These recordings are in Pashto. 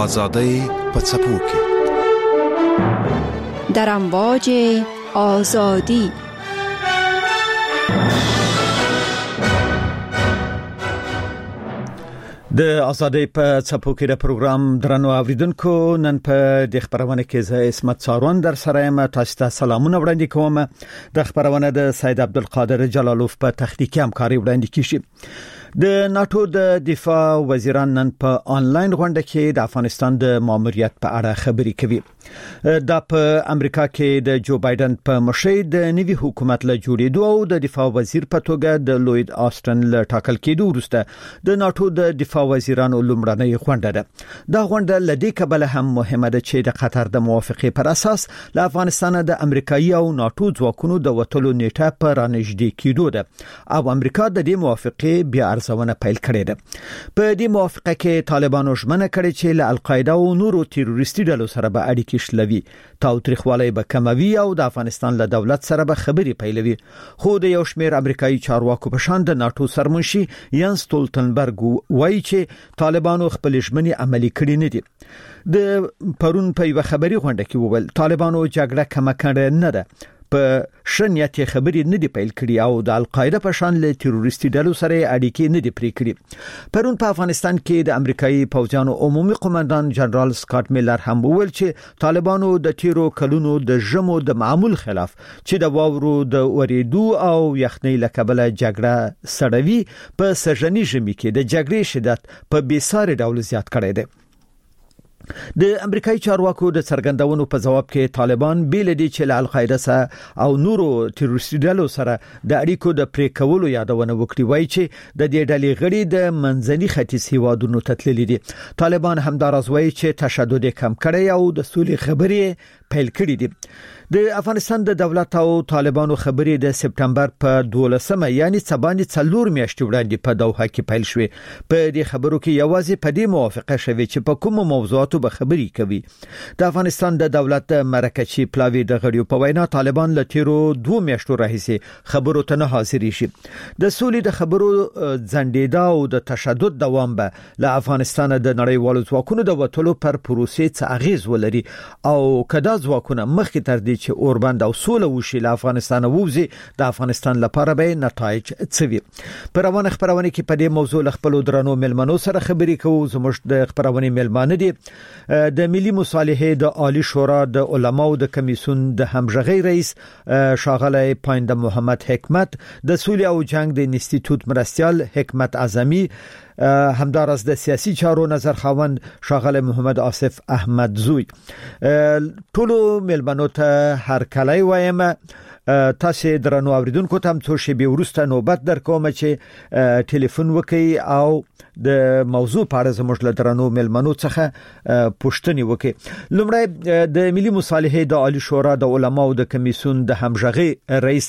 آزادی په څپو کې در امواج آزادی. د آزادۍ په څپو کې د پروګرام درنو اوریدونکو، نن په د خبرونه کې زه اسمت ساروان در سره یم. تاسو ته سلامونه وړاندې کوم. د خبرونه د سید عبدالقادر جلالوف په تخنیکی همکاري وړاندې کیږي. د ناتو د دفاع وزیران نن په آنلاین غونډه کې د افغانستان د ماموریت په اړه خبرې کوي. دا په امریکا کې د جو بایدن په مشرۍ د نوي حکومت له جوړېدو او د دفاع وزیر په توګه د لوید آستن له ټاکل کېدو وروسته د ناتو د دفاع وزیرانو لومړنۍ غونډه ده. دا غونډه لدې کبله هم مهمه ده چې د قطر د موافقې پر اساس له افغانستان د امریکایي او ناتو ځواکونو د وټلو نیټه په رانږدې کېدو ده او امریکا د دې موافقې بیا ارزونه پیل کړې ده. په دې موافقه کې طالبانو ژمنه کړې چې له القاعده او نورو تروریستي ډلو سره به اړیکې شلوي، تاوتریخوالی به کموي او د افغانستان له دولت سره به خبرې پیلوي. خو د یو شمېر امریکایي چارواکو په شان د ناتو سرمنشي ینس ستولتنبرګ وایي چې طالبانو خپل ژمنې عملي کړې نه دي. د پرون په یو خبري غونډه کې وویل طالبانو جګړه کمه کړې نه ده، په شنیت خبرې نه دی پیل کړي او د القاعده په شان له تروریستي ډلو سره اړیکې نه دی پرې کړي. پرون په افغانستان کې د امریکایي پوځیانو عمومي قومندان جنرال سکاټ میلر هم وویل چې طالبانو د تیرو کلونو د ژمو د معمول خلاف چې د واورو د وریدو او یخنۍ له کبله جګړه سړوي په سژني ژمي کې د جګړې شدت په بیساري ډول زیات کړی دی. د امریکایي چارواکو د څرګندونو په جواب کې طالبان بیل دي چې له القاعده سره او نورو تروریستي ډلو سره د اړیکو د پرې کولو یادونه وکړي. وایي چې د دې ډلې غړي د منځني ختیځ هیوادونو ته تللي دي. طالبان همداراز وایي چې تشدد کم کړي او د سولې خبرې پیل کړي دي. د افغانستان د دولت او طالبانو خبرې د سپتمبر په 12 یعنی سبانې 4 میاشتې وړاندې په دوحه کې پیل شوې. په دې خبرو کې یوازې په دې موافقه شوې چې په کومو موضوعاتو به خبرې کوي. د افغانستان د دولت مرکزی پلاوی د غړیو په وینا طالبان له تیرو 2 میاشتو راهیسې خبرو ته نه حاضر شي. د سولې د خبرو ځنډېدا او د تشدد دوام به له افغانستان د نړیوالو ځواکونو د وټلو پر پروسې څه اغیز ولري او کدا ځواکونه مخکې تر دې چې اوربند او سوله وشي له افغانستان ووزي د افغانستان لپاره به نتایج څوي. په روانه خبرونه کې په دې موضوع له خپل درنو ملمنو سره خبرې کوو. زموږ د خبرونه ملمانه دي د ملي مصالحې د عالی شورا د علماو د کمیسیون د همغږي رئیس شاغله پاینده محمد حکمت، د سولې او جنگ د انسټیټیوټ مرستیال حکمت اعظمي، همدارس د سیاسي چارو نظر خواند شاغله محمد آصف احمد زوی. ټولو ملمنو ته هر کله وایم تاسو درنو اوریدونکو ته هم څو شی به ورسته نوبت در کوم چې ټلیفون وکي او د موضوع په اړه زموږ له درنو ملمنو څخه پوښتنه وکي. لومړی د ملي مصالحې د عالی شورا د علماو د کمیسیون د همغږي رئیس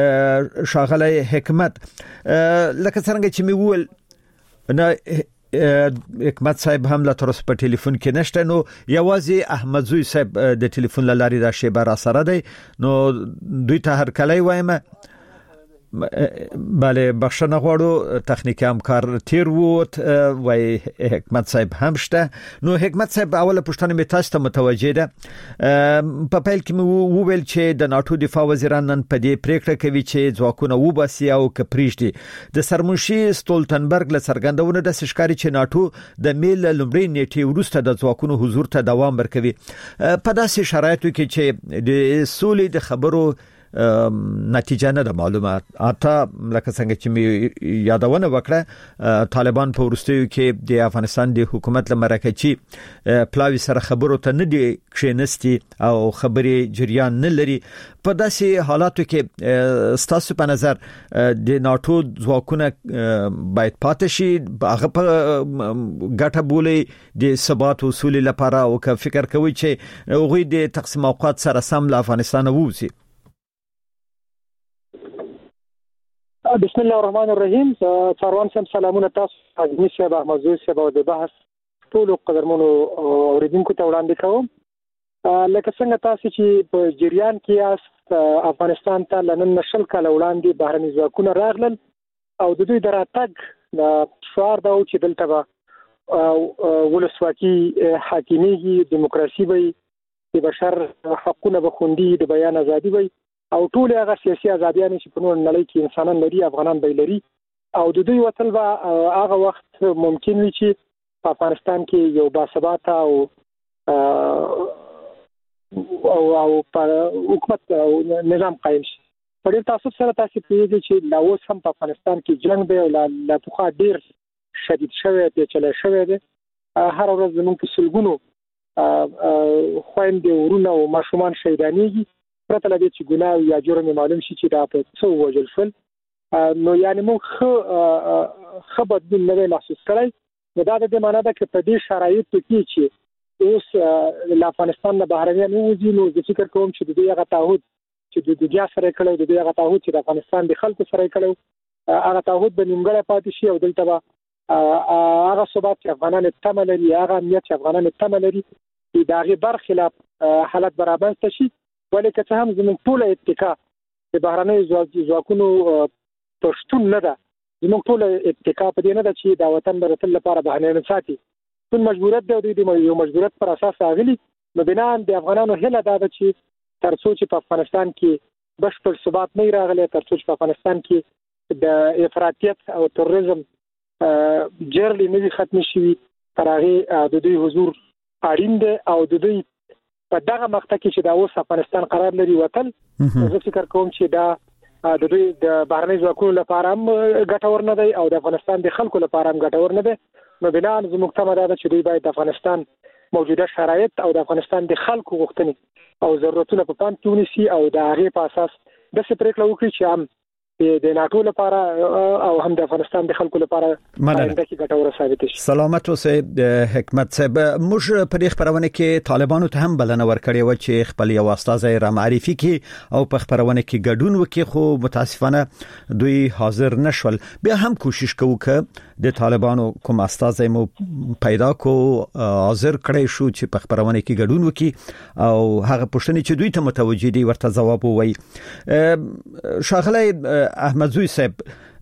شاغله حکمت، لکه څنګه چې ویل نه حکمت صاحب هم لا تر اوسه په ټلیفون کې نشته، نو یوازې احمد زوی صاحب د ټلیفون لاري را شی بر سره دی، نو دوی ته هر کله وایم بله بخښنه غواړو تخنیکی همکار تیر ووت وای حکمت صاحب هم شته. نو حکمت صاحب اوله پوښتنه مې تاسو ته متوجه ده. په پیل کې وویل چې د ناتو دفاع وزیران نن په دې پریکړه کوي چې ځواکونه وباسي او کپریشتي. د سرمنشي ستولتنبرګ له څرګندونه د سشکاري چې ناتو د میل لومړی نیټه وروسته د ځواکونو حضور ته دوام ورکوي په داسې شرایطو کې چې د سولې د خبرو نتیجه نه ده معلومه. اته لکه څنګه چې می یادونه وکړه طالبان په ورستیو کې د افغانستان د حکومت لمرکچی پلاوی سره خبرو ته نه دی کښینستی او خبري جریان نه لري. په داسې حالاتو کې ستاسو په نظر د ناتو ځواکونه باید پاتې شي هغه په ګټه بولي د ثبات او سولې لپاره او که فکر کوي چې هغوی د تقسیم اوقات سره سم له افغانستان ووځي؟ بسم الله الرحمن الرحیم. څاروان سم سلامونه تاسو حاجی صاحب احمد زوی صاحب او د بحث ټول قدرمنو اوریدونکو ته وړاندې کوم. لکه څنګه تاسو چې په جریان کې یاست افغانستان ته لنن نشل کاله وړاندې بهرني ځواکونه راغلل او د دوی دراتګ د شعار دا و چې دلته به ولسواکي حاکمیږي، دیموکراسي وي، د بشر حقوقونه به خوندي، د بیان ازادي وي او ټول هغه سیاسي ازادیان چې په نور نړۍ کې انسانان لري افغانان به لري او د دوی وطن به هغه وخت ممکن وي چې په افغانستان کې یو باثباته او حکومت او نظام قائم شي. په دې تاسو سره تاسو پیږي چې لا اوس هم په افغانستان کې جنگ دی او لا پخوا ډیر شدید شوی دی چې له شوی دی هر ورځ زموږ په سلګونو خويندې ورونه او ماشومان شهیدانېږي پرته له دې چې ګناه یا جرم معلوم شي چې دا په څو وجل شول. نو یعنی موږ خبر د نوې محسوس کړای نو دا د معنا ده چې په دې شرایطو کې چې اوس له افغانستان نه بهرنیان وځي نو زه فکر کوم چې د دې هغه تعهد چې د دنیا سره کړو د دې هغه تعهد چې د افغانستان د خلکو سره کړو هغه تعهد به نیمګړی پاتې شي او دلته به هغه ثبات چې افغانان تمه لري هغه امنیت چې افغانان تمه لري د هغه برخلاف حالت برابر شي. ولیکن چې هم زموږ ټول اتکا د بهرنۍ ځواکونو پښتون نه ده، زموږ ټول اتکا په دې نه ده چې دا وطن د راتل لپاره بهانه ساتي. ټول مجبوریت دی د یو مجبوریت پر اساس راغلي. نو بنا د افغانانو هله ده چې تر څو چې په افغانستان کې بشپړ ثبات نه راغلی، تر څو چې په افغانستان کې د افراطیت او تروریزم جرلی نه ختم شي، تر هغه د دوی حضور اړین دی او د دوی په دغه مقطع کې چې دا اوس افغانستان قرار لري وطن زه فکر کوم چې دا د دوی د بهرنۍ ځواکونو لپاره هم ګټور نه دی او د افغانستان د خلکو لپاره هم ګټور نه دی. نو بنا زموږ ته ماده چې دوی باید د افغانستان موجوده شرایط او د افغانستان د خلکو غوښتنې او ضرورتونه په پام کې ونیسي او د هغې په اساس د پریکړه وکړي چې هم د ناتو لپاره او هم د افغانستان د خلکو لپاره باید کې ګټور ثابت شي. سلامت اوسئ حکمت صاحب. موږ په دې خبرونه کې طالبانو ته هم بلنه ورکړې و چې خپل یو استازی را معرفي کړي او په خبرونه کې ګډون وکړي، خو متاسفانه دوی حاضر نشول. بیا هم کوشش کوو چې د طالبانو کوم استازی مو پیدا کو حاضر کړی شو چې په خبرونه کې ګډون وکړي او هغه پوښتنې چې دوی ته متوجه دي ورته جواب ووایي. شاغلی احمد زوی صاحب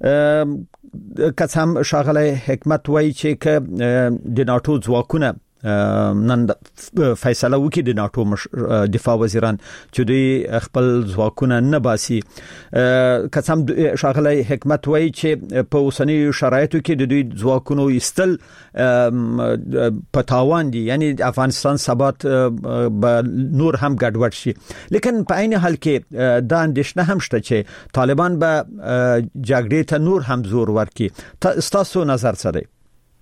قسم شاغله حکمت وای چې ک د ناتو ځواکونه نن فیصله وکړي د ناتو دفاع وزیران چې دوی خپل ځواکونه نه باسي. قسم شاغله حکمت وای چې په اوسنی شرایطو کې د دوی ځواکونو استل په تاوان دي، یعنی افغانستان ثبات به نور هم ګډوډ شي. لیکن په عین حال کې دا اندېښنه هم شته چې طالبان به جګړې ته نور هم زور ورکړي. تاسو نظر څه دی؟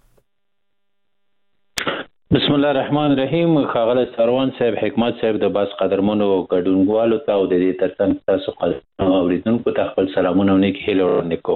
بسم الله الرحمن الرحیم. خاغله سروان صاحب، حکمت صاحب، د باس قدرمنو ګډونګوالو ته او د دې ترڅنګ تاسو قدرمنو اوریدونکو ته خپل سلامونه او نیک هیله وړاندې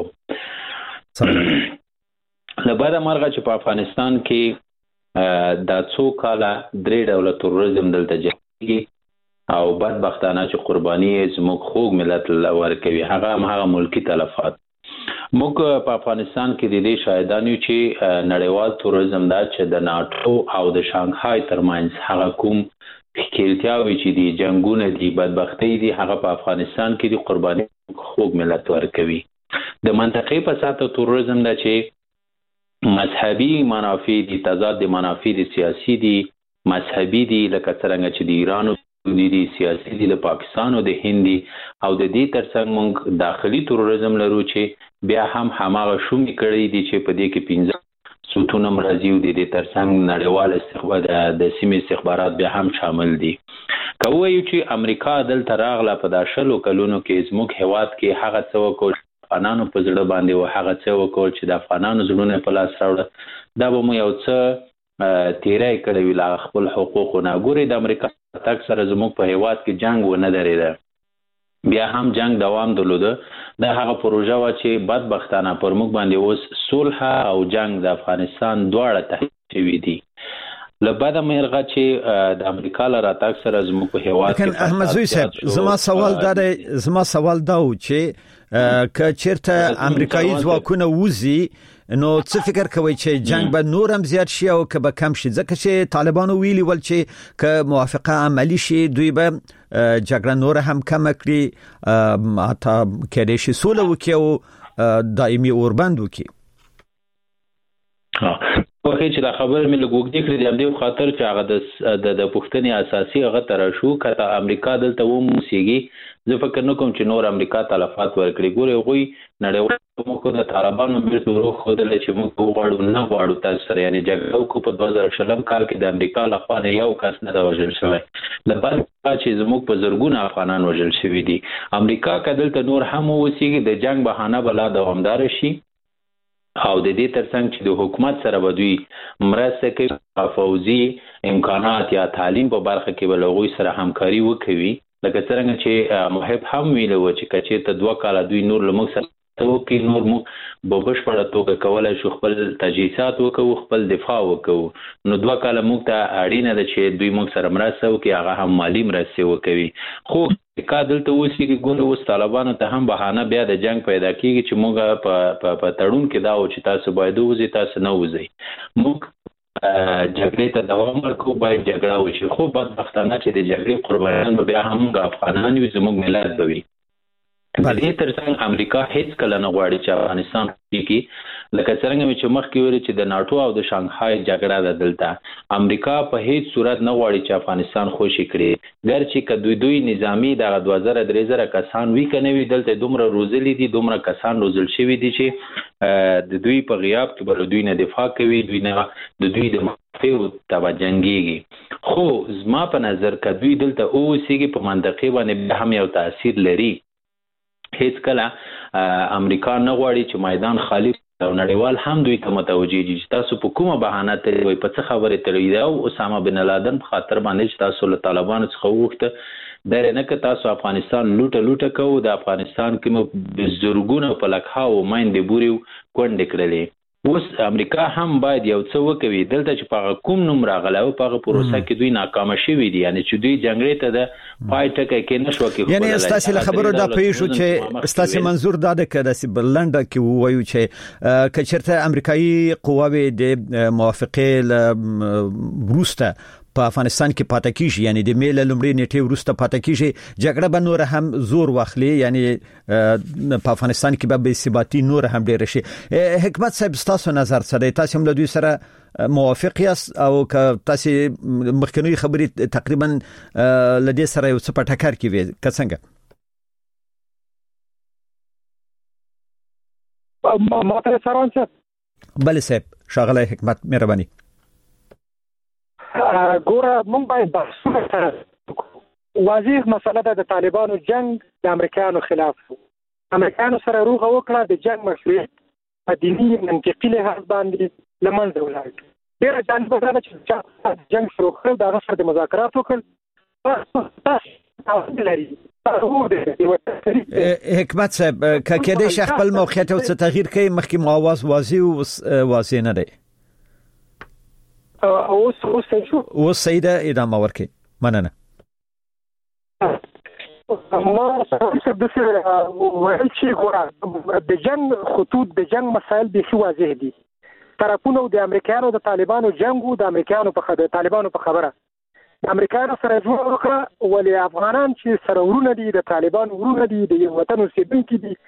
کوم. لبعد مرغه چې په افغانستان کې د څو کاله درې ډوله تروریزم دلته جګړه او بدبختانه چې قرباني زموږ خوږ ملت لور کوي هغه ملکی تلفات. موږ په افغانستان کې د دې شاهدان یو چې نړیوال تروریزم دا چې د ناتو او د شانګهای ترمنځ هغه کوم ښکېلتیاوې چې دي جنګونه دي بدبختۍ دي هغه په افغانستان کې د قرباني خوږ ملت ورکوي. د منطقې په ساته تروریزم دا چې مذهبي منافع دي، تضاد منافع دي، سیاسي دي، مذهبي دي، لکه څنګه چې د ایران دي، سیاسي دي، د پاکستان او د هند او د دې ترڅنګ موږ داخلي تروریزم لرو چې بیا هم هماغه شومې کړی دي چې په دې کې 15 سوتونه مرضی او د دې ترڅنګ نړیوال استخبارات د سیمې استخبارات بیا هم شامل دي. کوي چې امریکا دلته راغله په داشلو کلونو کې زموږ هواد کې هغه څه وکړ افغانانو په زړه باندې او هغه څه وکړ چې د افغانانو زړونه په لاس راوړل. دا به مو یو څه تیرای کړی ویل خپل حقوقونه. ګوري د امریکا تک سره زموږ په هواد کې جنگ و نه درېده، بیا هم جنگ دوام درلوده. دا هغه پروژه وا چې بدبختانه پر موږ باندې اوس صلح او جنگ د افغانستان دواړه تحت شوي دي. لبعد مرغه چې د امریکا لپاره تک سره زموږ په هواد کې. لیکن احمد زوی صاحب زما سوال دا و چې که چیرته امریکایي ځواکونه وزي نو څه فکر کوي چې جنگ به نور هم زیات شي او که به کم شي؟ ځکه چې طالبانو ویلي ول چې که موافقه عملی شي دوی به جګړه نور هم کم کړي، حتی کېدای شي سوله وکړي او دایمي اوربند وکړي. خو چې دا خبر مې لګوګدې کړې د دې خاطر چې هغه د پښتنې اساسي هغه تر شو کته امریکا دلته و موسیږي زه فکر نه کوم چې نور امریکا تلفات ورکړي ګوره غوي نړیوال موږ د طالبانو بیرته ورو خدل چې موږ غواړو نه غواړو تاسو سره یعنی جګړه کو په 2000 کال کې د امریکا لخوا یو کس نه وژل شوی لپاره چې زموږ په زرګونه افغانان وژل شوی دي امریکا کدلته نور هم وسیږي د جنگ بهانه بلا دوامدار شي او د دې ترڅنګ چې د حکومت سره بدوي مرسته کوي فوزي امکانات یا تعلیم په برخه کې بلغوي سره همکاري وکوي لکه څنګه چې محب هم ویلو چې کچې ته 2 کال دوی نور لمغ سره توکي نور مو بوبش په توګه کولای شو خپل تجهیزات وکړو خپل دفاع وکړو نو 2 کال موږ ته اړینه ده چې دوی موږ سره مرسته وکړي هغه هم مالی مرسته وکوي خو کادل ته وسی کې ګول اوس طالبانو ته هم بهانه بیا د جنگ پیدا کیږي چې موږ په تړون کې دا او چې تاسو باید وځي تاسو نه وځي موږ جګړې ته دوام ورکو باید جګړه وشي خو بدبختانه چې د جګړې قربانیان بیا هم افغانان وي زموږ ملت دوی بلې ترڅنګ امریکا هیڅ کله نه غواړي چې افغانستان کې لکه څنګه چې مخکې ویل چې د ناتو او د شانګهای جګړه ده دلته امریکا په هیڅ صورت نه غواړي چې افغانستان خوشي کړي ګرچې که دوی نظامی د 2000 کسان وی کنه وی دلته دومره روزلي دي دومره کسان روزل شوی دي چې د دوی په غیاب کې بل دوی نه دفاع کوي دوی نه د دوی د مخفیو تبع جنگيږي خو زما په نظر که دوی دلته اوسېږي په منطقي باندې هم یو تاثیر لري هیڅ کله امریکا نه غواړي چې میدان خالی او نړیوال هم دوی ته متوجي دي چې تاسو په کومه بهانه ته وي په څه خبره ترې دا او اسامه بن لادن په خاطر باندې چې تاسو له طالبانو څخه وغوښته در نه که تاسو افغانستان لوټه کوو د افغانستان کې مو زرګونه په لکهاو مایندې بوري کونډې کړلې اوس امریکا هم باید یو څه وکوي دلته چې په کوم نوم راغلی او په پروسه کې دوی ناکام شوي دي یعنی چې دوی جنگړې ته د پای ټکی کې نشو کې یعنی استاسي له خبرو دا پېښو چې استاسي منظور دا ده کده چې بلنډ کې وایو چې کچرته امریکایي قواوی د موافقه بروسته په افغانستان کې پاتې کیږي یعنی د میل لمړي نیټه ورسته پاتې کیږي جګړه به نور هم زور واخلي یعنی په افغانستان کې به ثباتی نور هم ډیر شي حکمت صاحب تاسو نظر سره تاسو هم له دوی سره موافق یاست او که تاسو مخکنی خبرې تقریبا لدې سره یو څه په ټکر کې وي څنګه ما سروان صاحب بله صاحب شاغله حکمت مهرباني ګوره مونږ باید بحثونه سره واضح مسله ده د طالبانو جنگ د امریکایانو خلاف امریکایانو سره روغه وکړه د جنگ مشروعیت په دیني منطقي لحاظ باندې لمنځه ولاړ ډېر جالب ده چې جنگ شروع کړ د هغه سره د مذاکرات وکړ حکمت صاحب که کېدای شي خپل موقعیت او څه تغییر کوي مخکې مو आवाज واضح نه دی اوس سیده ادامه ورکړي مننه ما څه د څه وایي چې ګوره د جنگ خطوط د جنگ مسایل به واضح دي طرفونو د امریکایانو د طالبانو جنگ او د امریکایانو په طالبانو په خبره د امریکایانو سره جوړ وکړه ولې افغانان چې سره ورونه دي د طالبانو ورونه دي د وطن اوسیدونکي دي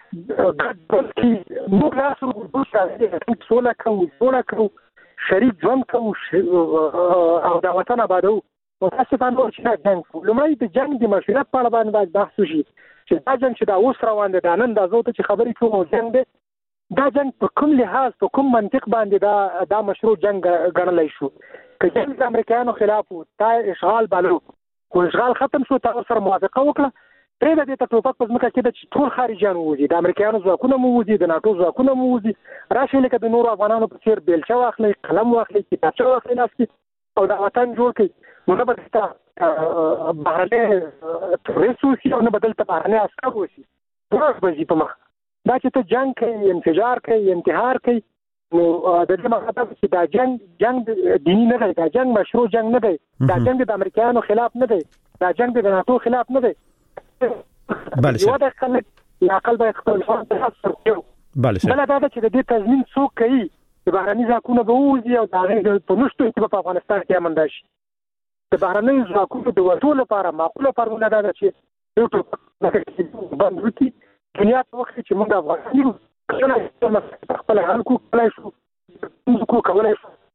موږ لاس ورغوښ راځي ټول کوو شریک ژوند کوو او د وطن آبادو متاسفانه چې جنگ لومړی د جنگ د مشروعیت په اړه باندې بحث وشي چې دا جنگ چې دا اوس روان دی دا نن دا زه ته چې خبرې کوم جنگ دی دا جنگ په کوم لحاظ په کوم منطق باندې دا مشروع جنگ ګڼلی شو که جنگ د امریکایانو خلاف و تا اشغال بالو خو اشغال ختم شو تا سره موافقه وکړه پرې د دې ټوپک په ځمکه کې د ټول خارجيان ووځي د امریکایانو ځواکونه مو ووځي د ناتو ځواکونه مو ووځي راشي لکه د نورو افغانانو په څیر بیلچه واخلي قلم واخلي کتابچه واخلي لاس کې او د وطن جوړ کړي نو نه به بهرني تروریست وشي او نه به دلته بهرني عسکر وشي ټول به ځي په مخ دا چې ته جنګ کوي انفجار کوي انتحار کوي نو د دې مطلب چې دا جنگ دیني نه دی دا جنگ مشروع جنگ نه دی دا جنگ د امریکایانو خلاف نه دی دا جنگ د ناتو خلاف نه دی بله یو د عقل باید خپل ځان ته حساب کړو بله دا چې د دې تضمین څوک کوي د بهرني ځواکونو به ووځي او د هغې په نشتو کې په افغانستان کې امن راشي د بهرني ځواکونو د وتو لپاره معقوله فارموله دا ده چې یو ټوپک بند وکړي دنیا ته وښيي چې موږ افغانان یو خپل حل کولی شو کولی شو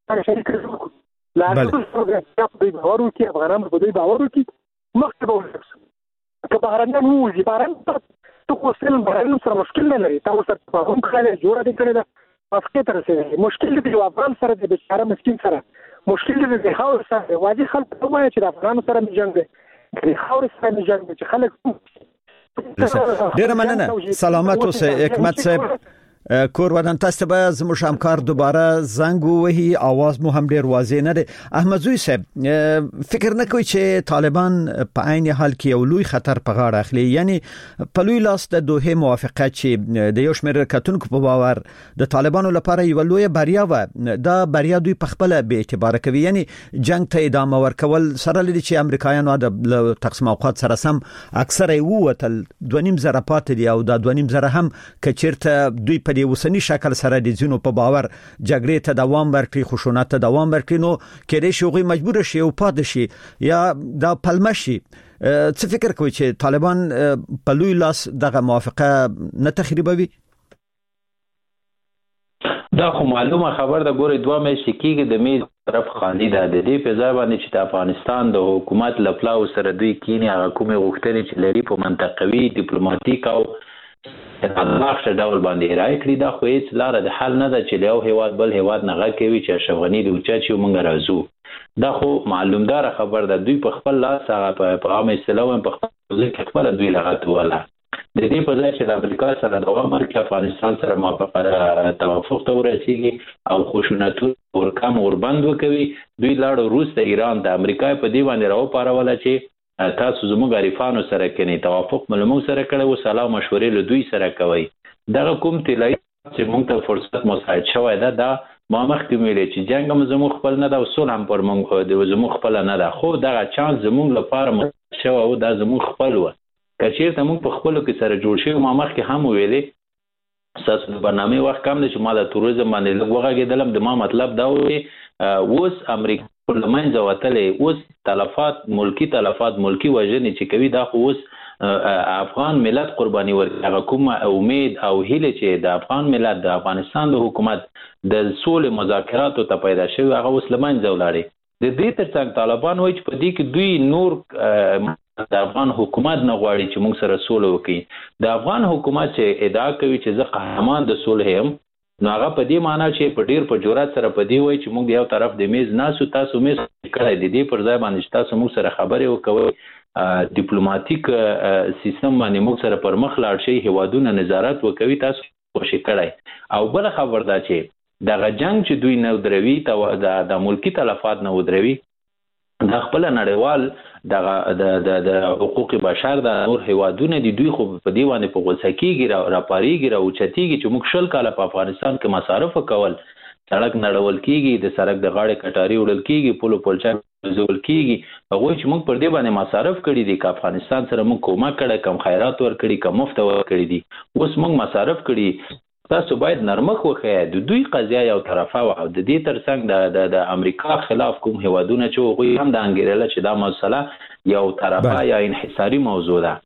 شریک کړو لا دوی باور وکړي افغانان په دوی باور وکړي مخکې به ورسو که بهرنیان ووځي بهرنیان ته خو سل بهرنیان سره مشکل نه لري تاسو سره هم کړی جوړه دې کړې ده موافقې ته رسېدلی مشکل دی د افغان سره د بیچاره مسکین سره مشکل دی د خاورې سره واجب خلک وایي چې د افغانانو سره مې جنګ دی د خاورې سره مې جنګ دی چې خلک ډېره مننه سلامت اوسئ حکمت صاحب کور ودان تاسو به زموږ همکار دوباره زنګ وهي आवाज مو هم ډیر واضح نه دی احمد زوی صاحب فکر نه کوي چې طالبان په عین حال کې یو لوی خطر په غاړه اخلي یعنی په لوی لاس د دوه موافقت چې د یو شمېر کتونکو په باور د طالبانو لپاره یو لوی بریا و دا بریا دوی په خپل به اعتبار کوي یعنی جنگ ته ادامه ورکول سره لري چې امریکایانو د تقسیم اوقات سره سم اکثره ووتل 2.5 زره پات دي او دا 2.5 زره هم کچیرته دوی په اوسنی شکل سره د زینو په باور جګړې ته دوام ورکړي خشونت ته دوام ورکړي نو کېدې شي مجبور شي او پاد شي یا دا پلمه شي څه فکر کوي چې طالبان په لوی لاس دغه موافقه نه تخریبوي دا خو معلومه خبر ده ګوره 2 میاشتې کېږي د میز طرف خالی ده د دې په ځای باندې چې د افغانستان د حکومت لپاره سره دوی کینی هغه کومه غوښتنې چې لري په منطقوي ډیپلوماټیک او دغه ډول باندې راي کړی دا خو هیڅ لار د حل نه ده چې یو هیواد بل هیواد نه غوښوي چې افغاني دی چې موږ راځو دا خو معلومدار خبر ده دوی په خپل لاس هغه په عامه سلام په خپل دوی لغت ولا د دې په ځای چې د امریکا سره د عمر کې افغانستان سره موافقه توافق ته ورسیږي او خشونتونه ورکم وربند وکوي دوی لاړو روس ته ایران د امریکا په دی باندې راو پاروله چې تاسو زموږ غریفانو سره کني توافق ملمو سره کړو او سلام مشورې له دوی سره کوي دغه کوم تلای چې موږ ته فرصت مساعد شوی دا ما مخکې ویلې چې جنگ هم زموږ خپل نه دا اصول هم پر موږ د زموږ خپل نه دا خو دغه چانس زموږ لپاره شو او دا زموږ خپل و کچېرته موږ په خپل کې سره جوړ شو ما مخکې هم ویلې اساس د برنامه وخت کم دي چې ما د توریزم باندې لږه د ما مطلب دا و اوس امریکا پرلمان ځواتلې اوس ملکی وژنې چې کوي دا خو اوس افغان ملت قرباني ورکړي کوم امید او هیله چې د افغان ملت د افغانستان د حکومت د سولې مذاکراتو ته پیدا شوی هغه اوس لمن ځولاړي د دې ترڅنګ طالبان وایي چې په دې کې دوی نور د افغان حکومت نه غواړي چې موږ سره سوله وکړي د افغان حکومت چې ادعا کوي چې زه قهرمان د سولې یم نو هغه په دې معنی چې په ډیر په جرأت سره په دې وایي چې موږ یو طرف د میز ناسو تاسو میز کړی د دې پر ځای باندې تاسو موږ سره خبرې وکوي ډیپلوماټیک سیستم باندې موږ سره پر مخ لاړ شي هوادونه نظارت وکوي تاسو خوشی کړی او بل خبر دا چې دغه جنگ چې دوی نه دروي د ملکی تلفات نه ودروي د خپل نړیوال د حقوق بشر د نور هوادونه دي دوی خو په دیوانه په غوسه کېږي را پاریږي را اوچتيږي چې موږ شل کاله په افغانستان کې مصارف وکول سړک نړول کېږي د سړک د غاړې کټاری وړل کېږي پولچا زول کېږي هغه چې موږ پر دې باندې مصارف کړی دي چې افغانستان سره موږ کومک کړی کم خیرات ور کړی کم مفت ور کړی دي اوس موږ مصارف کړی تاسو باید نرمخ وخی د دوی قضیه یو طرفه او د دې ترڅنګ د امریکا خلاف کوم هوادونه چې هغه هم د انګریلا چې دا مسله یو طرفه یا انحصاري موضوع ده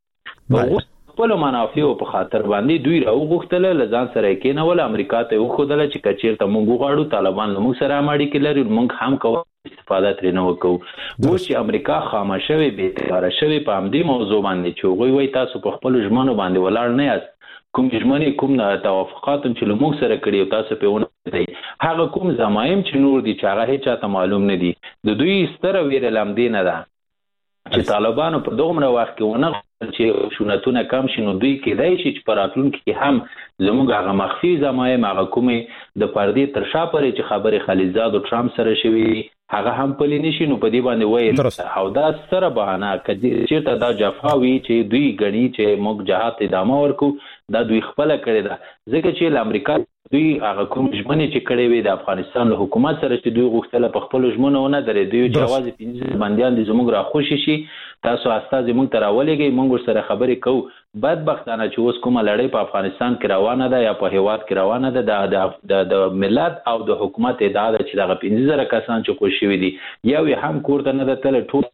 خپل منافع په خاطر باندې دوی راوغختل لزان سره کې نه ول امریکا ته وخدل چې کچیرته موږ غواړو طالبان موږ سره ماړي کې لري موږ هم کوو استفاده ترې نه وکړو و چې امریکا خاموشه به اعتبار شوی په همدې موضوع باندې چې وایي تاسو په خپل ژمنو باندې ولاړ نه یاست کوم ژمنې کوم توافقات چې موږ سره کړی او تاسو په ونه دی هغه کوم زمایم چې نور دي چې هغه هیڅ ته معلوم نه دي د دوی ستره ویره لامدې نه ده چې طالبانو په دغه وخت کې ونه چې شونتونه کم شنو دوی کېدای شي چې پراتلونکو کې هم زموږ هغه مخفي زمایم هغه کومه د پردې تر شا پرې چې خبره خلیلزاد او ټرمپ سره شوی هغه هم پلی نشي نو په دې باندې وایي او دا سره بهانه چې دا جفاوي چې دوی غني چې موږ جهاد ادامه ورکو دا دوی خپل کړی دا ځکه چې امریکا دوی هغه کوم ژمنې چې کړې وي د افغانستان له حکومت سره چې دوی غوښتل په خپل ژمنه ونه درې دوی جواز 15 باندې د زموږ را خوشي شي تاسو استاد موږ تراولېږي موږ سره خبرې کوو بدبختانه چې اوس کومه لړۍ په افغانستان کې روانه ده یا په هیواد کې روانه ده د ملت او د حکومت ادعا ده چې دغه 15000 کسان چې خوشي وي دي یو هم کوړه نه ده تل ټول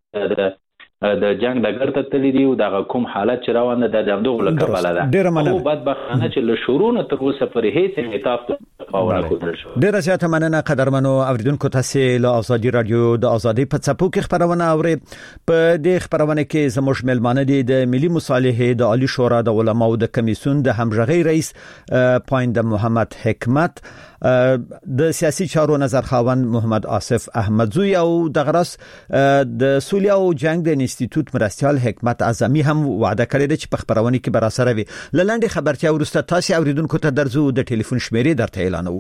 د جنگ د ګرته تللی دی او د کوم حالت چې روانه ده د همدغه لکه بل ده خو بدبختانه چې له شروع نه تر اوسه پرې هیڅ انعطاف خواونه کول شو. ډیره زیاته مننه قدرمنو اوریدونکو تاسو له ازادي رادیو د ازادي په څپو کې خبرونه اوري. په دې خبرونه کې زموږ ملمانه دي د ملي مصالحه د عالی شورا د علماو د کمیسیون د همغږي رئیس پوینډ محمد حکمت، د سیاسي چارو نظر خاوند محمد آصف احمدزوی او د غرس د سولیا او جنگ د انسټیټیوټ مرستيال حکمت اعظمي هم وعده کړې ده چې په خبرونه کې به را سره وي. لاندې خبرتیا ورسته تاسو اوریدونکو ته درځو د ټلیفون شمیرې درته اعلانو.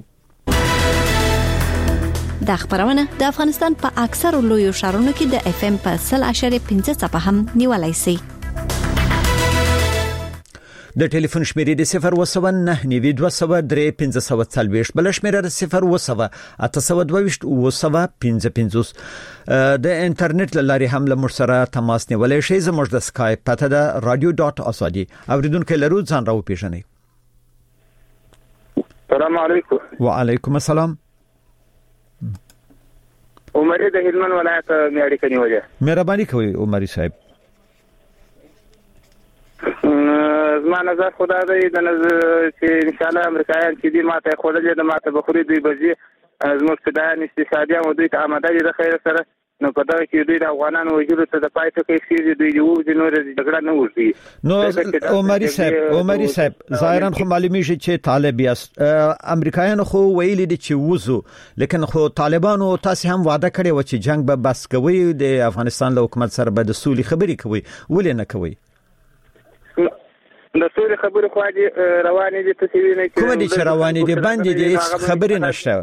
د خبرونه د افغانستان په اکثر لویو ښارونو کې د اف ام په 0.5 صفه هم نیولای شي. د ټلیفون شمیرې د 01992031540 بل شمیره د 01822 د انټرنیټ لاري هم له مرسره تماس نیولای شي. زموږ د اسکایپ پته د radio.asadi اوریدونکو لرو ځان راو پیژنئ. السلام علیکم. وعلیکم السلام. عمر د هلمند ولایت میاړي کني وجه. مهرباني کوئ عمر صاحب. زما نظر خدا دې د نظر چې ان شاء الله امریکایان چې دې ماته خوللې د ماته بخوري دوی بځي زموږ فدایان استشهادي او دوی ته آماده دي د خیر سره نو په دا کې دوی د افغانانو وجود ته د پایته کې شي دوی یو د نور جګړه نه وږي. نو عمر صاحب ظاهرا خو معلومي شي چې طالبان امریکایان خو ویلي دي چې وزو، لیکن خو طالبانو تاسو هم وعده کړی و چې جنگ به بس کوي، د افغانستان له حکومت سره به د سولې خبرې کوي، ولې نه کوي؟ د سوري خبرې خو دي روانې دي تسوي نه کوم دي چې روانې دي باندې دي خبرې نشته.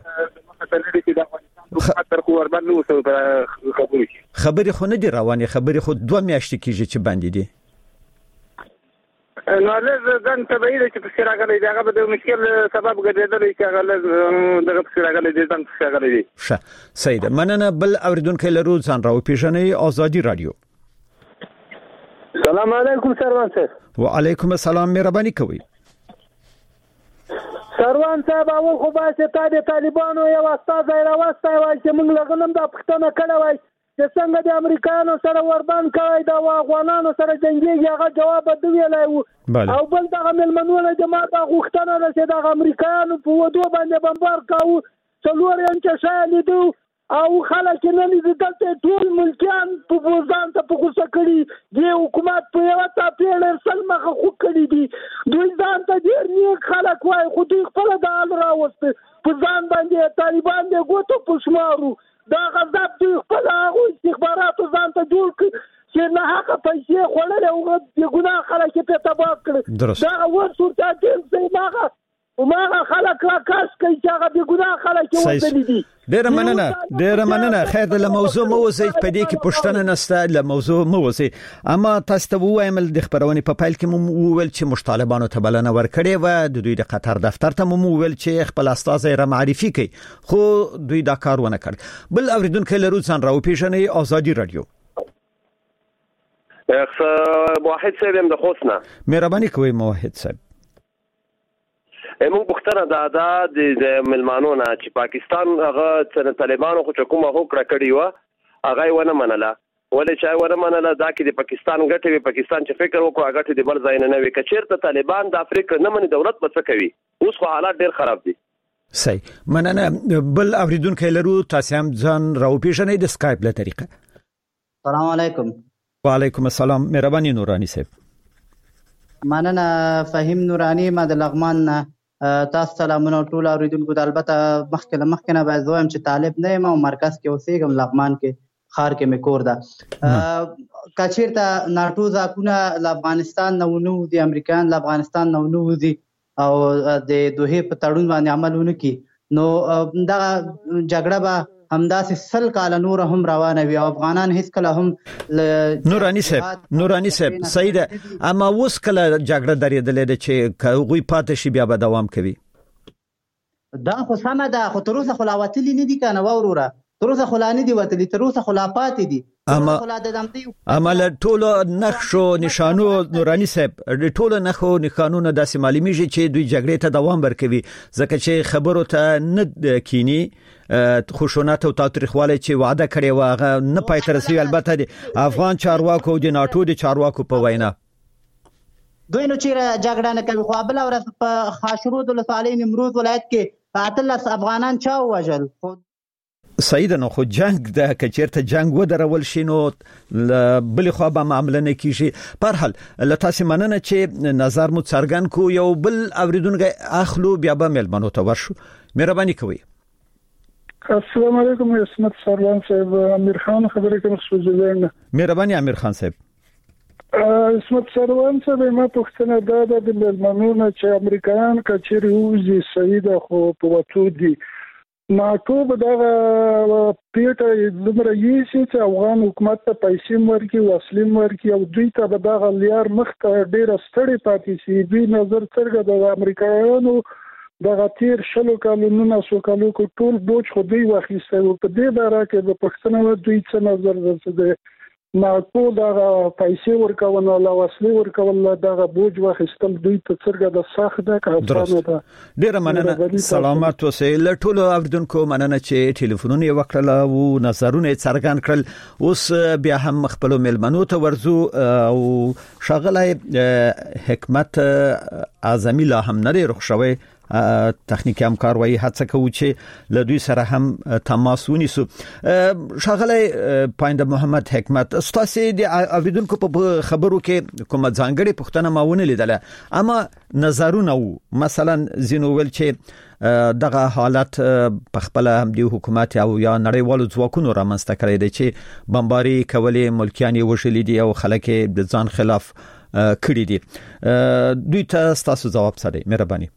خاطر خو ور باندې وسو خبرې خو نه دي روانې، خبرې خو 2 میاشتې کېږي چې باندې دي. نو له ځان تبعید چې په شراغلې دغه به مشکل سبب ګرځیدل چې هغه دغه په شراغلې دي ځان شراغلې دي. ښه سید مننه. بل اوریدونکو لرو ځان راو پیژنئ. ازادي رادیو. السلام علیکم سروان صاحب. وعلیکم السلام. مهرباني کوئ. سروان صاحب اول خو باسه تا د طالبانو یو استاد راوستای وای چې موږ لغنم د پښتنه کړه وای چې څنګه د امریکایانو سره وربان کوي د افغانانو سره جنگي هغه جواب دی ویلای او بل دغه ملمنونه جماعت غوښتنه ده چې د امریکایانو په ودو باندې بمبار کاوه څلور انچ شاله دي او خلک نه لیدل ټول ملکیان په بوزان ته په غوسه کړي دی. حکومت په یو ته پیړ سلمخه خو کړي دي دوی ځان ته ډیر نیک خلک وای خو دوی خپل د حال راوست په ځان باندې طالبان دې ګوتو پښمارو دا غضب دوی خپل هغه استخباراتو ځان ته جوړ کړي چې نه حق پیسې خورل او د ګناه خلک په تباہ کړي. دا ورسره چې څنګه وماغه خلک راکاس کوي چې هغه به ګناه خلک ودلې دي. ډېر مننه. خیر د موضوع مو وزید په دې کې پښتنه نسته له موضوع مو وزید. اما تاسو ته وایم د خبرونه په فایل کې مو ویل چې مشطالبانو ته بلنه ورکړې و د دوی د قطر دفتر ته مو ویل چې خپل استاد یې را معرفي کړي خو دوی دا کار ونه کړ. بل اوریدونکو لرو ځان راو پیژنئ. ازادي رادیو. واحد صاحب د خوسنا مهرباني کوئ موحد صاحب. موږ پښتنه دا د ملمانونو چې پاکستان هغه طالبانو خو کومه هوکړه کړی و هغه ونه منله ولې چې ونه منله دا کې د پاکستان ګټه وي پاکستان چې فکر وکړو هغه ته د بل ځای نه وي کچېرته طالبان د افریقا نه مني دولت به څه کوي اوس خو حالات ډېر خراب دي. صحیح مننه. بل اوریدونکو لرو تاسو هم ځان راو پیژنئ د اسکایپ له طریقه. السلام علیکم. وعلیکم السلام. مهرباني نورانی صاحب. مننه. فهیم نورانی ما د لغمان تاسو سلامونه ټول اوریدونکو ته. البته مخکې نه باید وایم چې طالب نه یم او مرکز کې اوسېږم لغمان کې خار کې مې کور ده. کچیرته ناتو ځواکونه له افغانستان نه ونو دي امریکایان له افغانستان نه ونو دي او د دوه په تړون باندې عمل ونه کی نو دا جګړه به همداسې 100 کال نور هم روانه وي او افغانان هیڅ کله هم نورانی صاحب صحیح ده. اما اوس کله جګړه درېدلې ده چې کوي پاتې شي بیا به دوام کوي. دا خو سمه ده خو تر اوسه خلاوتلی نه دي کنه وروره تر اوسه خلانه دي وتلی تر اوسه خلافات دي اما له ټولو نقشو نشانو نورانی صاحب ټولو نخو نخانونه داسې معلومیږي چې دوی جګړې ته دوام ورکوي ځکه چې خبرو ته نه کینی خوشونات او تاریخواله چې وعده کړي و هغه نه پای ته رسیدي. البته د افغان چارواکو د ناتو د چارواکو په وینا دوی نو چې جګړه نه کوي خو بل ورځ په خاشرود ولسوالۍ نیمروز ولایت کې اتلس افغانان چا وژل خو سید نو خو جنگ د کچیرته جنگ ودرول شي نو بل خو به معاملې نه کیږي په هر حال لتاسې مننه چې نظر مو څرګند کو یو بل اوریدونکو اخلو بیا به ملمنو ته ورشو مهرباني کوئ. السلام علیکم اسمت سروان صاحب امیر خان خبرې کوم سوزلند. مهرباني امیر خان صاحب. اسمت سروان صاحب ما پوښتنه ده د ملمنو چې امریکایان کچېری وزي سیده خو په وته دي ناټو به دا پیټه دمر یې چې افغان حکومت ته پیسې ورکړي وسلې ورکړي او دوی ته به دا غلیار مخ ته ډېر ستړي پاتې شي دوی نظر څرګه د امریکایانو د غتیر شلو کالونو سو کالو کو ټول بوج خو دوی واخیسته او په دې باره کې د پښتنو دوی څه نظر درته ناټو دا پیسې ورکول او وسلې ورکول دا بوج واخیستل دوی ته څرګه د سخت ده کارونه ده. ډیر مننه سلامات اوسئ. لټول اوردونکو مننه چې ټلیفونونه وکړل او نظرونه څرګند کړل. اوس بیا هم خپل ملمنو ته ورزو او شغله حکمت اعظمي لا هم نه رخصوي تخنیکی همکاروي هڅه کوي چې له دوی سره هم تماس ونیسو. شغله پاینده محمد حکمت استاسي د اوریدونکو په خبرو کې کومه ځانګړي پښتنه ماونه لیدله اما نظرونه مثلا زینوول چې دغه حالت په خپل هم د حکومت او یا نړیوالو ځواکونو رامنځته کړی دی چې بمباري کولې ملکیان وشلې دي او خلک د ځان خلاف کړی دي. دوی ته تاسو جواب سره مهرباني.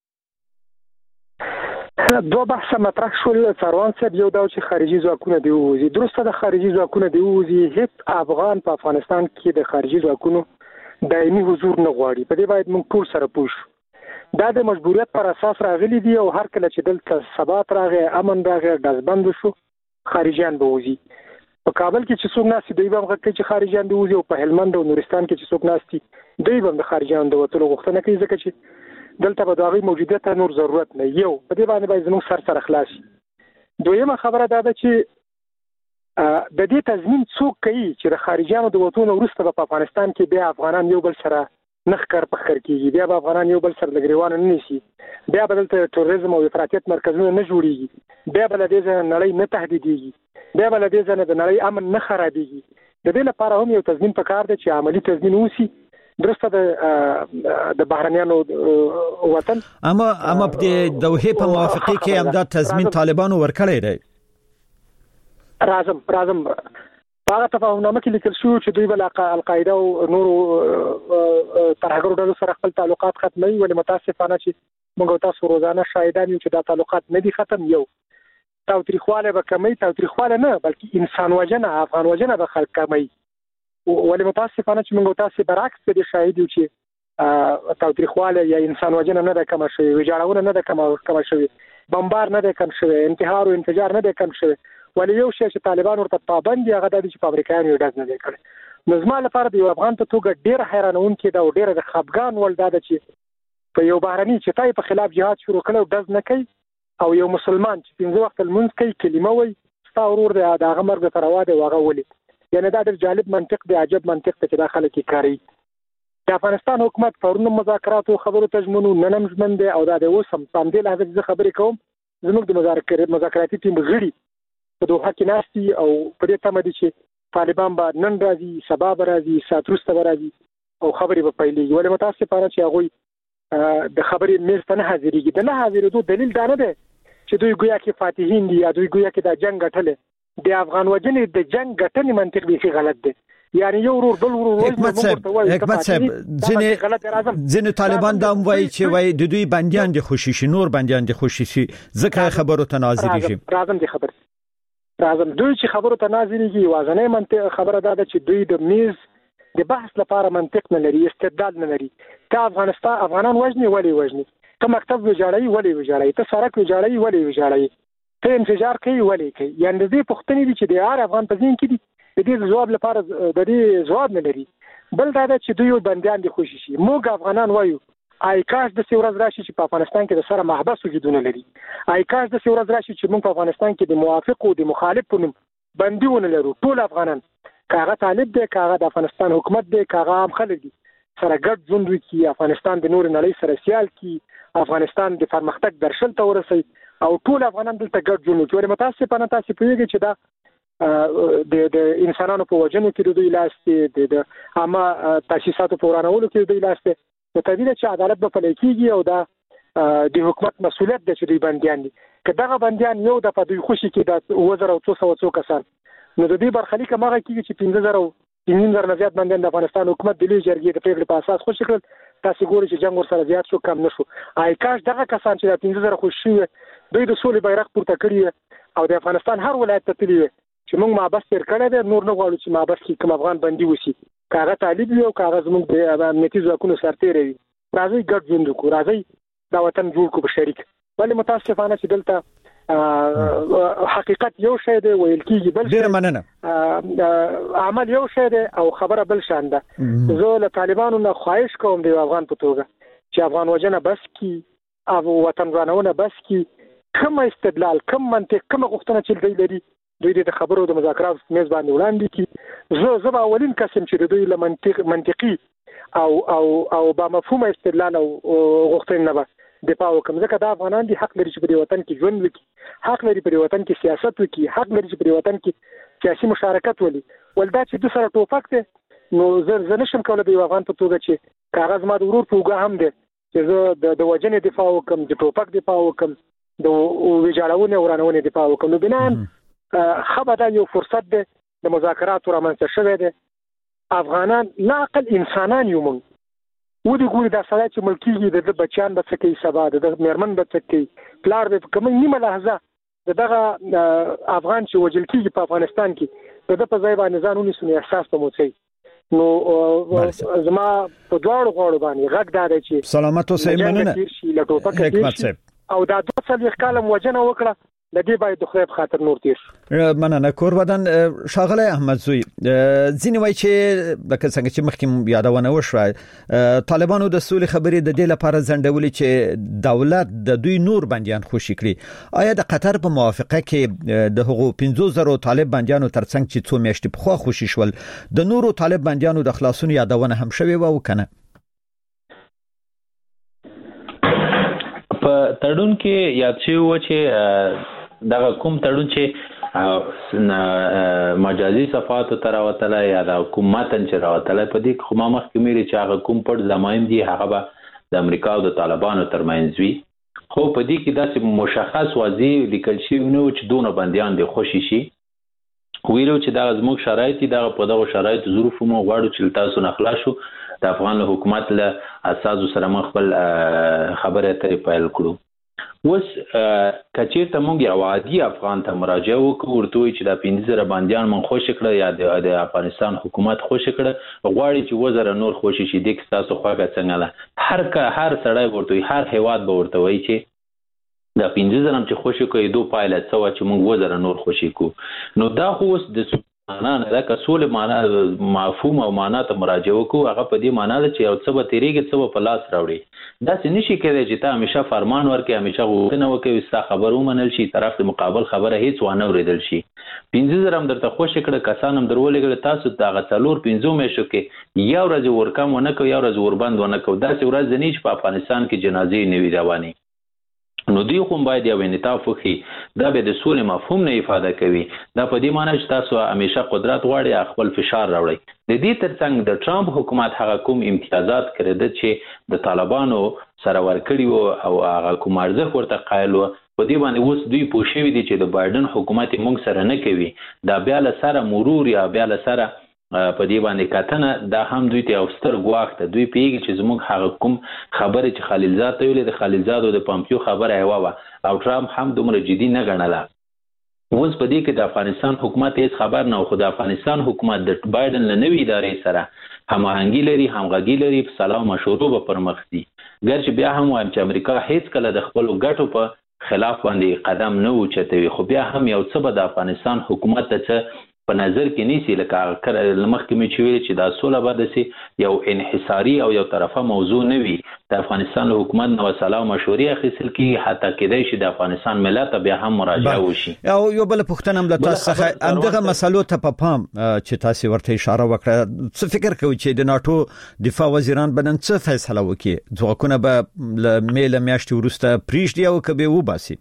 دوه بحث مطرح شول سروان صاحب. یو دا چې خارجي ځواکونه دی وځي درسته د خارجي ځواکونه دی وځي هیڅ افغان په افغانستان کې د خارجي ځواکونو دایمي حضور نه غواړي. په دې باید موږ ټول سره پوه شو. دا د مجبوریت پر اساس راغلي دي او هر کله چې دلته ثبات راغی امن راغی دزبند شو خارجيان به وځي. په کابل کې چې څوک ناسي دوی به غږ چې خارجيان دی وځي او په هلمند او نورستان کې چې څوک ناسي دوی به د خارجيان د وټلو غوښتنه کوي ځکه چې دلته به دغه موجودیت نور ضرورت نه یو په دې باندې باید زموږ سره خلاص. دویمه خبره دا ده چې د دې تضمین څوک کوي چې د خارجيانو د وټونو وروسته په افغانستان کې بیا افغانان یو بل سره نخ کار پخر کیږي بیا به افغانان یو بل سره لګریوان نه نشي بیا به دلته تروریزم او افراطیت مرکزونه نه جوړیږي بیا به د دې نړۍ نه تهدیدېږي بیا به د دې نه د نړۍ امن نه خرابېږي. د دې لپاره هم یو تضمین پکار دی چې عملی تضمین وسی درسته د بهرنیانو وطن اما په دوحه په موافقه کې هم دا تضمین طالبانو ورکړی دی. راځم هغه تفاهمنامه کې لیکل شو چې دوی بل القاعده او نورو ترهګرو ډلو سره خپل تعلقات ختموي ولې متاسفانه چې موږ تاسو روزانه شاهدان یو چې دا تعلقات نه دي ختم. یو تاوتریخواله به کمی تاوتریخواله نه بلکې انسان وجنه افغان وجنه به خلک کمی ولې متاسفانه چې موږ تاسو برعکس دې شاهد یو چې تاوتریخواله یا انسان وجنه نه ده کم شوی ویجاړونه نه ده کم شوی بمبار نه ده کم شوی انتحار او انفجار نه ده کم شوی ولې یو شی چې طالبان ورته پابند دي هغه د چې فابریکایان یو ډز نه دی کړی. نو زما لپاره د یو افغان ته توګه ډیر حیرانونکې ده او ډیر د خفګان ول ده چې په یو بهرني چې تای په خلاف جهاد شروع کړو ډز نه کوي او یو مسلمان چې 15 وخت المنځ کوي کلمه وایي ستا ورور دی هغه مرګ ته روا دی هغه ولي یعنی دا ډېر جالب منطق دی عجب منطق ته چې داخله کې کاری. د افغانستان حکومت پرونو مذاکرات او خبرو تجمنو ننم ژوند دی او دا د اوسم په دې لحاظه چې خبرې کوم زموږ د مذاکراتي ټیم غړي په دوحه کې ناشتي او په دې تمه دي چې طالبان به نن راځي سبا به راځي ساتروسته به راځي او خبرې به پیلېږي. ولې متاسفانه چې هغوی د خبرې میز ته نه حاضرېږي. د نه حاضرېدو دلیل دا نه دی چې دوی ګویا کې فاتحین دي یا دوی ګویا کې دا جنگ ګټلی. د افغان وجنې د جنگ ګټنې منطق بیخي غلط دی. یعنی یو ورور بل ورور حکمت صاحب ځینې طالبان دا وایي چې وایي د دوی بندیان دي خوشي شي نور بندیان دي خوشي شي ځکه خبرو ته ناظرېږي. راځم دوی چې خبرو ته ناظرېږي وازنې منطق خبره دا ده چې دوی د میز د بحث لپاره منطق نه لري استدلال نه لري. ته افغانان وژني ولې وژني ته مکتب ویجاړوي ولې ویجاړوي ته سړک ویجاړوي ولې ویجاړوي ته انفجار کوي ولې کوي. یعنی د دې پوښتنې دي چې د هر افغان په ذهن کې دي د دې جواب لپاره د دې جواب نه لري. بل دا ده چې دوی بنديان دي خوشي شي. موږ افغانان وایو آی کاش د سیورز راشي چې په افغانستان کې د سره محبس وجودونه لري. آی کاش د سیورز راشي چې موږ په افغانستان کې د موافق او د مخالفونو بنديونه لرو. ټول افغانان کاغه طالب دي کاغه د افغانستان حکومت دي کاغه عام خلک دي سره ګډ ژوند وکړي افغانستان د نور نړۍ سره سیال کی افغانستان د پرمختګ درشل ته ورسي او ټول افغانان دلته ګډ ژوند کوي. متاسفانه تاسو پوهیږئ چې دا د انسانانو په وژنو کې د دوی لاس دی، د عامه تاسیساتو په ورانولو کې د دوی لاس دی. نو طبیعي چې عدالت به پلی کېږي او دا د حکومت مسؤلیت دی چې دوی بندیان دي. که دغه بندیان یو د په دوی خوشي کې د 2200 کسان، نو د دې برخلیک ماغه کېږي چې 15,000 نه زیات بندیان د افغانستان حکومت د لوی جرګې د پریکړې په اساس خوشي کړل. تاسو ګورئ چې جنگ ورسره زیات شو، کم نشو. کاش دغه کسان چې د 15,000 خوشي وي دوی د سولې بیرغ پورته کړی او د افغانستان هر ولایت ته تللی چې موږ مابس تیر کړی دی. نور نه غواړو چې مابس کې کوم افغان بندي وسی، کاغه طالب وي او کاغه زموږ د امنیتي ځواکونو سرتیری وي. راځي ګډ ژوند وکړو، راځي دا وطن جوړ کړو په شریک. ولې متاسفانه چې دلته حقیقت یو شی دی ویل کیږي، بل ډیر مننه عمل یو شی دی او خبره بل شان ده. زه له طالبانو نه خواهش کوم د افغان په توګه چې افغان وجنه بس کی او وطن ورانونه بس کی. کوم استدلال، کوم منطق، کوم غوښتنه چې دوی لري دوی د خبرو د مذاکرات میز باندې وړاندې کی. زه به اولین قسم چې دوی له منطقي او با مفهوم استدلال او غوښتنه نه دفاع وکم. ځکه دا افغانان دي حق لري چې په وطن کې ژوند وکړي، حق لري په وطن کې سیاست وکړي، حق لري چې په وطن کې سیاسي مشارکت ولري. ولدا چې د سره ټوپک دی نو زه نشم کولای د افغان په توګه چې کاغذ ما د ورور په وګه هم دی چې زه د وجنې دفاع وکم، د ټوپک دفاع وکم، د ویجاړونې ورانونې دفاع وکم. نو بنان خبره یو فرصت دی د مذاکراتو رامنځته شوی دی. افغانان لا اقل انسانان یو موږ ودی ګوري دا سړی چې ملکیږي د بچیان به څه کوي، سبا د میرمن به څه کوي، پلار به کوم نیمه لحظه دغه افغان چې وجل کیږي په افغانستان کې د په ځای باندې ځان ونیسو احساس به موڅي. نو زما په دواړو غوړو باندې غږ دا دی چې سلامت اوسئ. مننه حکمت صاحب. او دا 2 کال وجنه وکړه د دې باید د خدای په خاطر نور تیر. مننه کوربدن شاغله احمد زوی. ځینې وایي چې لکه څنګه چې مخکې یادونه وشوه طالبانو د سولې خبرې د دې لپاره ځنډولې چې دولت د دوی نور بنديان خوشي کړي. آیا د قطر په موافقه کې د هغو 15,000 طالب بنديانو ترڅنګ چې څو میاشتې په خوا خوشي شول د نورو طالب بنديانو د خلاصون یادونه هم شوی و کنه؟ په تړون کې یاد شوی و چې دغه کوم تړون چې مجازي صفاتو تر راوتله یا د حکومت چې راوتله په دې خو ما مخکې مېري چې هغه کوم پټ ضمایم دي هغه به د امریکا او د طالبانو ترمنځ وي. خو په دې کې داسې مشخص واضح لیکل شوی نه و چې دونه بندیان دي خوشي شي. ویلو چې دا زموږ شرایط دي، دغه په دغه شرایط ظروف مو غواړو چې تاسو نه خلاص شو د افغان حکومت له اساس سره مخ خپل خبره اترې پیل کړو. اوس کچیرته موږ یو عادي افغان ته مراجعه وکړو ورته چې دا 15,000 بندیان من خوش کړه یا د افغانستان حکومت خوش کړه غواړي چې 2,000 نور خوش شي د تاسو خواږه څنګه له هر سړی ورته هر هیواد به ورته وایي چې دا 15,000 چې خوش کوي دوه پایله څو چې موږ 2,000 نور خوش کو. نو دا خو د معنا نه ده که سول معنا مفهوم او معنا ته مراجعه وکړو هغه په دې معنا ده چې یو څه به تیریږي څه په لاس راوړي. دا څه نشي کېدای چې ته همیشه فرمان ورکې همیشه غوښتنه وکړې ستا خبر ومنل شي طرف د مقابل خبره هیڅ وانه اورېدل شي. 15,000 هم درته خوش کړه کسان هم درولېږل تاسو دغه 4-5 میاشتو کې یو ورځ ورکم ونه کو یو ورځ وربند ونه کو داسې ورځ نه چې په افغانستان کې جنازې نه وي روانې. نو دوی خو باید یو انعطاف وکړي دا به د سولې مفهوم نه ifade کوي. دا په دې معنی چې تاسو همیشه قدرت غواړئ خپل فشار راوړئ. د دې ترڅنګ د ټرامپ حکومت هغه کوم امتیازات کړی چې د طالبانو سره ورکړي او هغه کوم ارزښت ورته قایل و په دې باندې اوس دوی پوښښوي دي چې د بایدن حکومت موږ سره نه کوي. دا بیا له سره مرور یا بیا له سره په دې باندې کتنه دا هم دوی ته اوستر غواخ ته دوی پیږي چې زموږ هغه کوم خبره چې خلیلزاد ته ویل د خلیلزاد او د پامپیو خبره هوا او ټرامپ هم دومره جدي نه ګڼله. اوس په دې کې د افغانستان حکومت هیڅ خبر نه او خو د افغانستان حکومت د بایدن له نوې ادارې سره هماهنګي لري همغږي لري په سلام مشورو به پرمخ دي. ګرچې بیا هم وایم چې امریکا هیڅ کله د خپل ګټو په خلاف باندې قدم نه اوچتوي خو بیا هم یو څه به د افغانستان حکومت ته په نظر کې نیسي لکه لمخکې مې چې ویل چې دا سوله به داسې یو انحصاري او یو طرفه موضوع نه وي د افغانستان له حکومت نه وسله او مشورې اخیستل کېږي حتی کېدای شي د افغانستان ملت بیا هم مراجعه وشي. او یو بل پوښتنه هم له تاسو څخه همدغه مسلو ته په پام چې تاسو ورته اشاره وکړه څه فکر کوئ چې د ناتو دفاع وزیران به نن څه فیصله وکړي ځواکونه به له میاشتې وروسته پریږدي او که به وباسي؟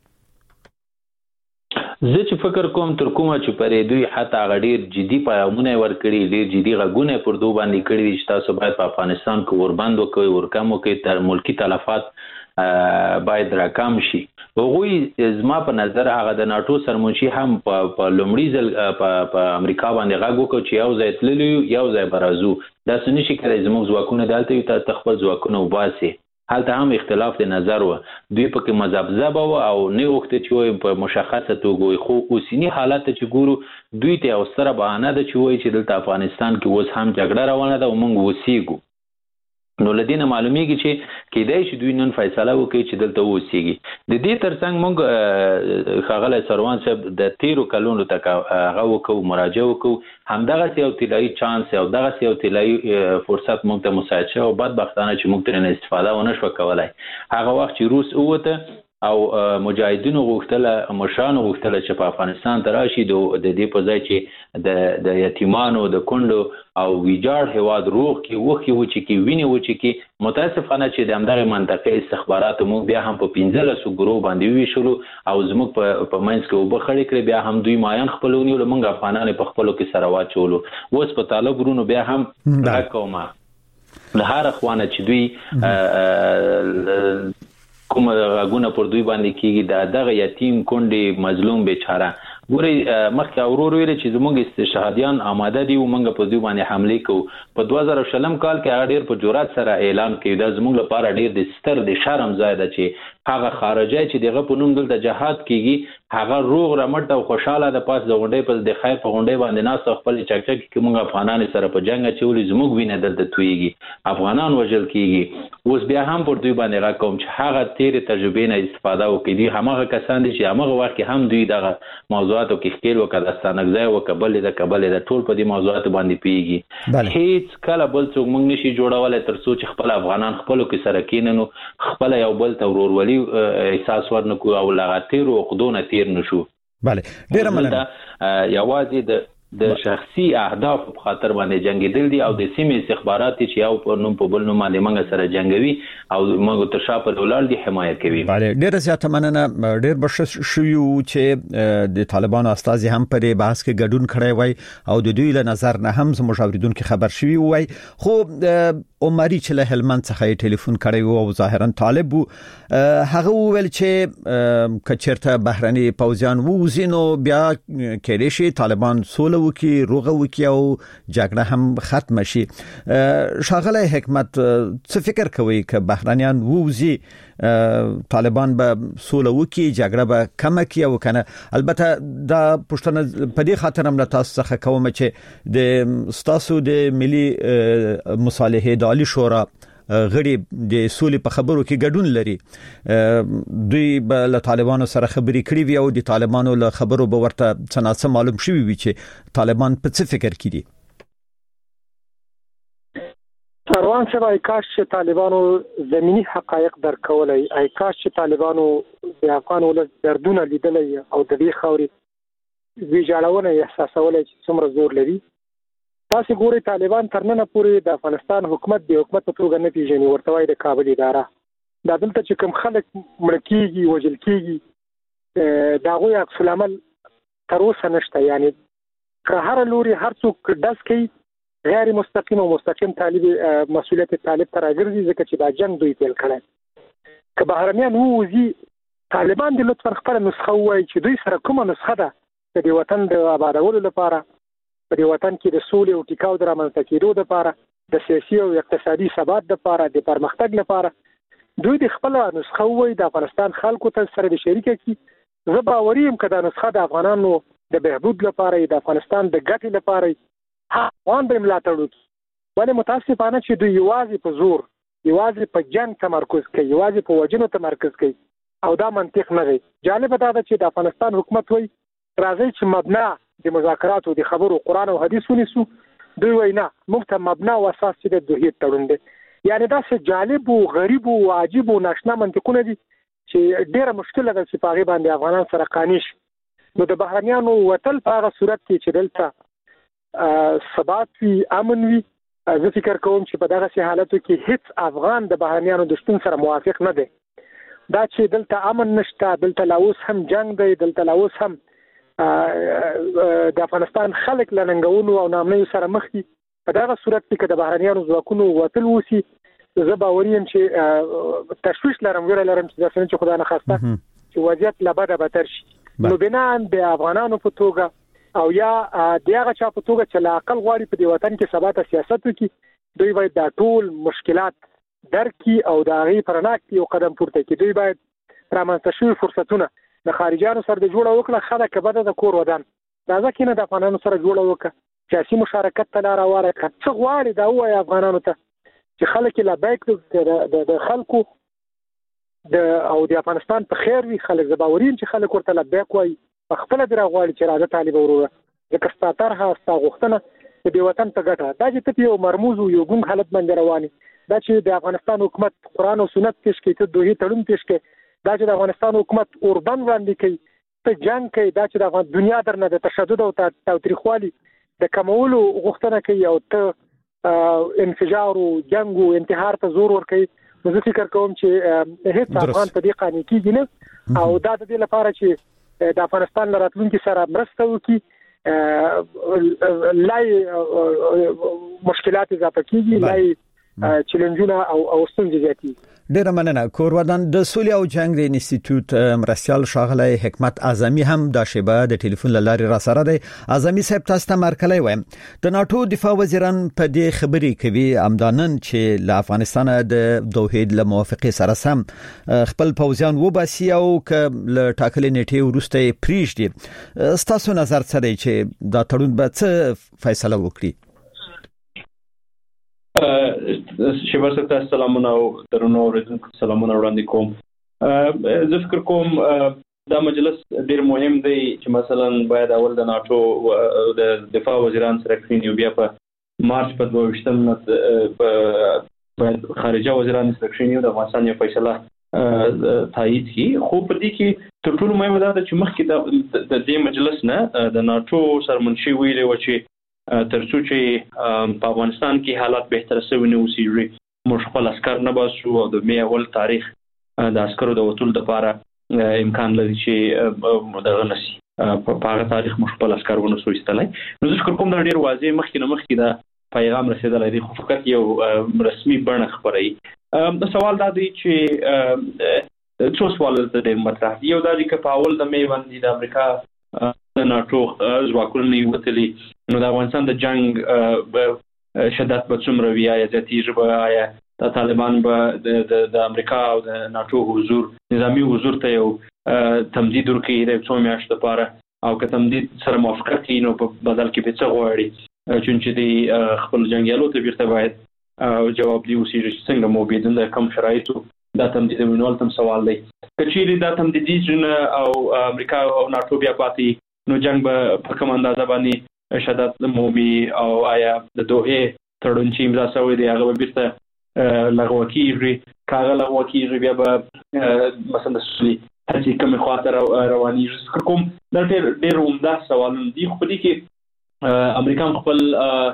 زه چې فکر کوم تر کومه چې پرې دوی حتی غډیر جدي پیغامونه ورکړي ډیر جدي غږونه پر دوه باندې کړي چې تاسو باید په افغانستان کې وربند وکړئ ورکم وکړئ تر ملکی تلفات باید راکم شي. هغوی زما په نظر هغه د ناتو سرمنشي هم په لومړي ځل په امریکا باندې غږ وکړ چې یو ځای تللی یو ځای برازو دا څه نشي کېدای زموږ ځواکونه دلته وي ته خپل ځواکونه وباسي. هلته هم اختلاف د نظر و دوی پکې مذهب او نه وخت چې وي په مشخصه توګه خو اوسنی حالت چې ګورو دوی ته او سره بهانه ده چې وایي چې دلته افغانستان کې اوس هم جګړه روانه ده او موږ وسیږو. نو لدینه معلومیږي چې کېدای شي دوی نن فیصله وکړي چې دلته وسیږي. د دې ترڅنګ موږ ښاغلی سروان صاحب د 13 کلونو ته هغه وکړو مراجعه وکړو همدغه یو طلایي چانس او دغه یو طلایي فرصت موږ ته مساعد شو او بدبختانه چې موږ ترې استفاده ونه شو کولای. هغه وخت چې روس ووته او مجاهدینو غوښتل مشرانو غوښتل چې په افغانستان ته راشي د دې په ځای چې د یتیمانو د کونډو او ویجاړ هواد روغ کې وخی و چې ویني و چې متاسفانه چې د همدغه منطقې استخبارات مو بیا هم په 15 ګروه باندې ویشلو او زموږ په منځ کې وبخړې کړې بیا هم دوی مایان خپلونی له منګ افغانان په خپلو کې سره واچولو اوس په طالب ورونو بیا هم راکومه له هر خوانه چې دوی کوم غاګونه پر دوی باندې کېږي دغه یتیم کونډې مظلوم بیچاره ګوري مخکې اورور ویل چې زموږ استشهادیان آماده دي او موږ په دوی باندې حمله کوو. په 2000 کال کې هغه ډیر په جرأت سره اعلان کړی دا زموږ لپاره ډیر د ستر د شرم ځای ده چې هغه خارجي چې دغه په نوم دلته جهاد کیږي هغه روغ رمټ او خوشاله د پاس د غونډې په د خیر په غونډې باندې ناس خپل چکچک کې موږ افغانان سره په جنگ اچولې زموږ وینه دلته تویږي افغانان وژل کیږي. اوس بیا هم پر دوی باندې راکوم چې هغه تیرې تجربې نه استفاده وکړي همغه کسان دي چې همغه وخت هم دوی دغه موضوعاتو کې ښکیل وکړه داستانګځای وکړه د ټول په دې موضوعاتو باندې پیږي. هیڅ کله بل څوک موږ نشي جوړولای تر څو چې خپل افغانان خپلو کې سره کیننو خپل یو بل ته ورورولي احساس ورنکو او لغاتیر او خودونه تیر نشو. بله ډیره مننه. یوازې د شخصي اهداف په خاطر باندې جنگیدل دي او د سیمې استخبارات چې یو په نوم په بل نوم باندې موږ سره جنگوي او موږ تر شا په ولر دي حمایت کوي. بله ډیره زیاته مننه. ډیر بخښ شو چې د طالبانو استازي هم په بحث کې ګډون کړی وای او د دوی له نظر نه هم زموږ اوریدونکو خبر شوی وای خو عمري چې له هلمند څخه ټلیفون کړی او ظاهرا طالب هغه ویل چې کچرته بهرني پوځیان ووزینو بیا کېدای شي طالبان سوله وکي روغه وکي او جګړه هم ختم شي. شاغله حکمت څه فکر کوي چې بهرنیان ووزي طالبان به سوله وکي جګړه به کم کړي او کنه؟ البته دا پښتنه په دې خاطر هم تاسو څخه کوم چې د ستاسو د ملي مصالحه د عالی شورا غړي د سولې په خبرو کې ګډون لري دوی به له طالبانو سره خبرې کړې وي او د طالبانو له خبرو به ورته څنګه معلوم شوي وي چې طالبان په څه فکر کې دي. سروان صاحب کاش چې طالبانو زمینی حقایق درکولای کاش چې طالبانو د افغان ولس دردونه لیدلای او د دې خوري ویجاړونه احساسولای چې څومره زور لري. تاسو ګورئ طالبان ترننه پورې د افغانستان حکومت د حکومت په توګه نه پیژني ورته وایي د کابل اداره دا دلته چې کوم خلک مړ کیږي وژل کیږي دا غوي عکس العمل تر اوسه نشته. یعنی که هر لوري هر څوک داس کوي غیر مستقیم او مستقیم طالب مسؤلیت طالب تر راګرځي ځکه چې دا جنگ دوی پیل کړي. که بهرنیان ووزي طالبان د لطفا خپل نسخه وایي چې دوی سره کومه نسخه ده د دې وطن د آبادولو لپاره په دې وطن کې د سولې او ټیکاو د رامنځته کېدو لپاره د سیاسي او اقتصادي ثبات لپاره د پرمختګ لپاره دوی د خپل نسخه وایي د افغانستان خلکو ته سره د شریکه کی. زه باوري یم چې دا نسخه د افغانانو د بهبود لپاره د افغانستان د ګټې لپاره افغان به ملاتړ وکړي. ولې متاسفانه چې دوی یوازې په زور یوازې په جنگ تمرکز کوي یوازې په وجنو تمرکز کوي او دا منطق نه دی. جالب دا ده چې د افغانستان حکومت وایي راځي چې مبنا د مذاکراتو د خبرو قران او حدیث ونیسو دوی وینا موږ ته مبنا او اساس د دوه تړون دي یعنی دا څه جالب او غریب او عجیب او ناشنا منطقونه دي چې ډیره مشکله ده چې پاغي باندې افغانان سره قانش نو د بهرنیانو وتل په هغه صورت کې چې دلته ثبات وي امن وي زه فکر کوم چې په دغه حالتو کې هیڅ افغان د بهرنیانو د شتون سره موافق نه دی دا چې دلته امن نشته دلته لاوس هم جنگ دی دلته لاوس هم د افغانستان خلک لننګونو او نامنۍ سره مخ دي په دغه صورت کې د بهرنیانو ځواکونو وتل وسی زه باوري یم چې تشویش لرم ویره لرم چې د څنګه خدای نه خواسته چې وضعیت لا بده بدتر شي نو بنان د افغانانو په توګه او یا دغه چا په توګه چې لا عقل غواړي په دې وطن کې ثبات سیاست وکړي دوی باید د ټول مشکلات درکې او د هغې پرناک یو قدم پورته کړي دوی باید رامنځته شوي فرصتونه د خارجيانو سره د جوړه وکړه خله که بده د کور ودان راځه کینه د افغانانو سره جوړه وکړه سیاسي مشارکت ته لار واره کړه څه غواړي دا وایي افغانانو ته چې خلک لا بیک د خلکو او د افغانستان په خیر وي خلک زباورین چې خلک ورته لا بیک وایي خپل درا غواړي چې راځه طالب وروره د کستاتر هاستا غوښتنه د وطن په ګټه دا چې ته یو مرموز یو ګونګ حالت باندې رواني دا چې د افغانستان حکومت قران او سنت پیش کوي ته دوی تړون پیش کوي دا چې د افغانستان حکومت اوربند وړاندې کوي ته جنگ کوي دا چې د دنیا درنه د تشدد او تاوتریخوالي د کمولو غوښتنه کوي او ته انفجار او جنگ او انتحار ته زور ور کوي نو زه فکر کوم چې هیڅ افغان په دې قانون کېږي نه او دا د دې لپاره چې د افغانستان راتلونکي سره مرسته وکړي لای مشکلات اضافه کیږي لای چیلنجونه او ستونزې زیاتېږي ډیره مننه کورودان د سولې او جنگ د انسټیټیوټ مرستيال شاغله حکمت اعظمي هم د شیبه د ټلیفون لاري را سره دی اعظمي صاحب تاسو ته مرکلای وایم د ناتو دفاع وزیران په دې خبري کوي امدانن چې له افغانستان د دوحید له موافقه سره سم خپل پوځیان وباسي او ک له ټاکلې نیټه ورسته پریږدي تاسو نظر څه دی چې دا تړون به څه فیصله وکړي شبر سره سلامونه او درنو اوریدونکو سلامونه وړاندې کوم زه فکر کوم دا مجلس ډیر مهم دی چې مثلا باید اول د ناتو د دفاع وزیران سره کینیو بیا په مارچ په 22 باید خارجه وزیران سره کینیو د افغانستان یو فیصله تایید کی خو په دې کې تر ټولو مهمه دا چې مخکې د دې مجلس نه د ناتو سرمنشي ویلي و چې ترڅو چې په افغانستان کې حالات بهتر شوي نه وسیږي موږ خپل عسكر نه باسو او د مې اول تاریخ د عسكرو د وټول لپاره امکان لري چې دغه نشي په هغه تاریخ موږ خپل عسكر ونه سو استلای نو زه کوم دا ډیر واضح مخکې دا پیغام رسیدلی دی خو فقط یو رسمي بڼه خبري سوال دا دی چې څو سوال د مطرح دی یو دا چې په اول د مې باندې د امریکا د ناتو ځواکونو نیولې نو د افغانستان د جنگ شدت به څومره وي یا زیاتېږي به یا د طالبان به د امریکا او د ناتو حضور نظامی حضور ته یو تمدید ورکړي د څو میاشتو لپاره او که تمدید سره موافقت کوي نو په بدل کې به څه غواړي چې د خپل جنگیالو ته بیرته باید جواب دی اوسې چې څنګه مو بيدل د کم شرایطو دا تمدید ونول تم سوال دی کچېری دا تمدیدي جن او امریکا او ناتو بیا پاتې نو جنگ به په کوم اندازه باندې شدت مومي او آیا د دوه تړون چې امضا شوی دی هغه بیرته لغوه کیږي کاغه لغوه کیږي بیا به مثلا سلی هڅې کوم خاطر رواني کوم دا ډېر عمده سوالونه دي خو دې کې امریکا خپل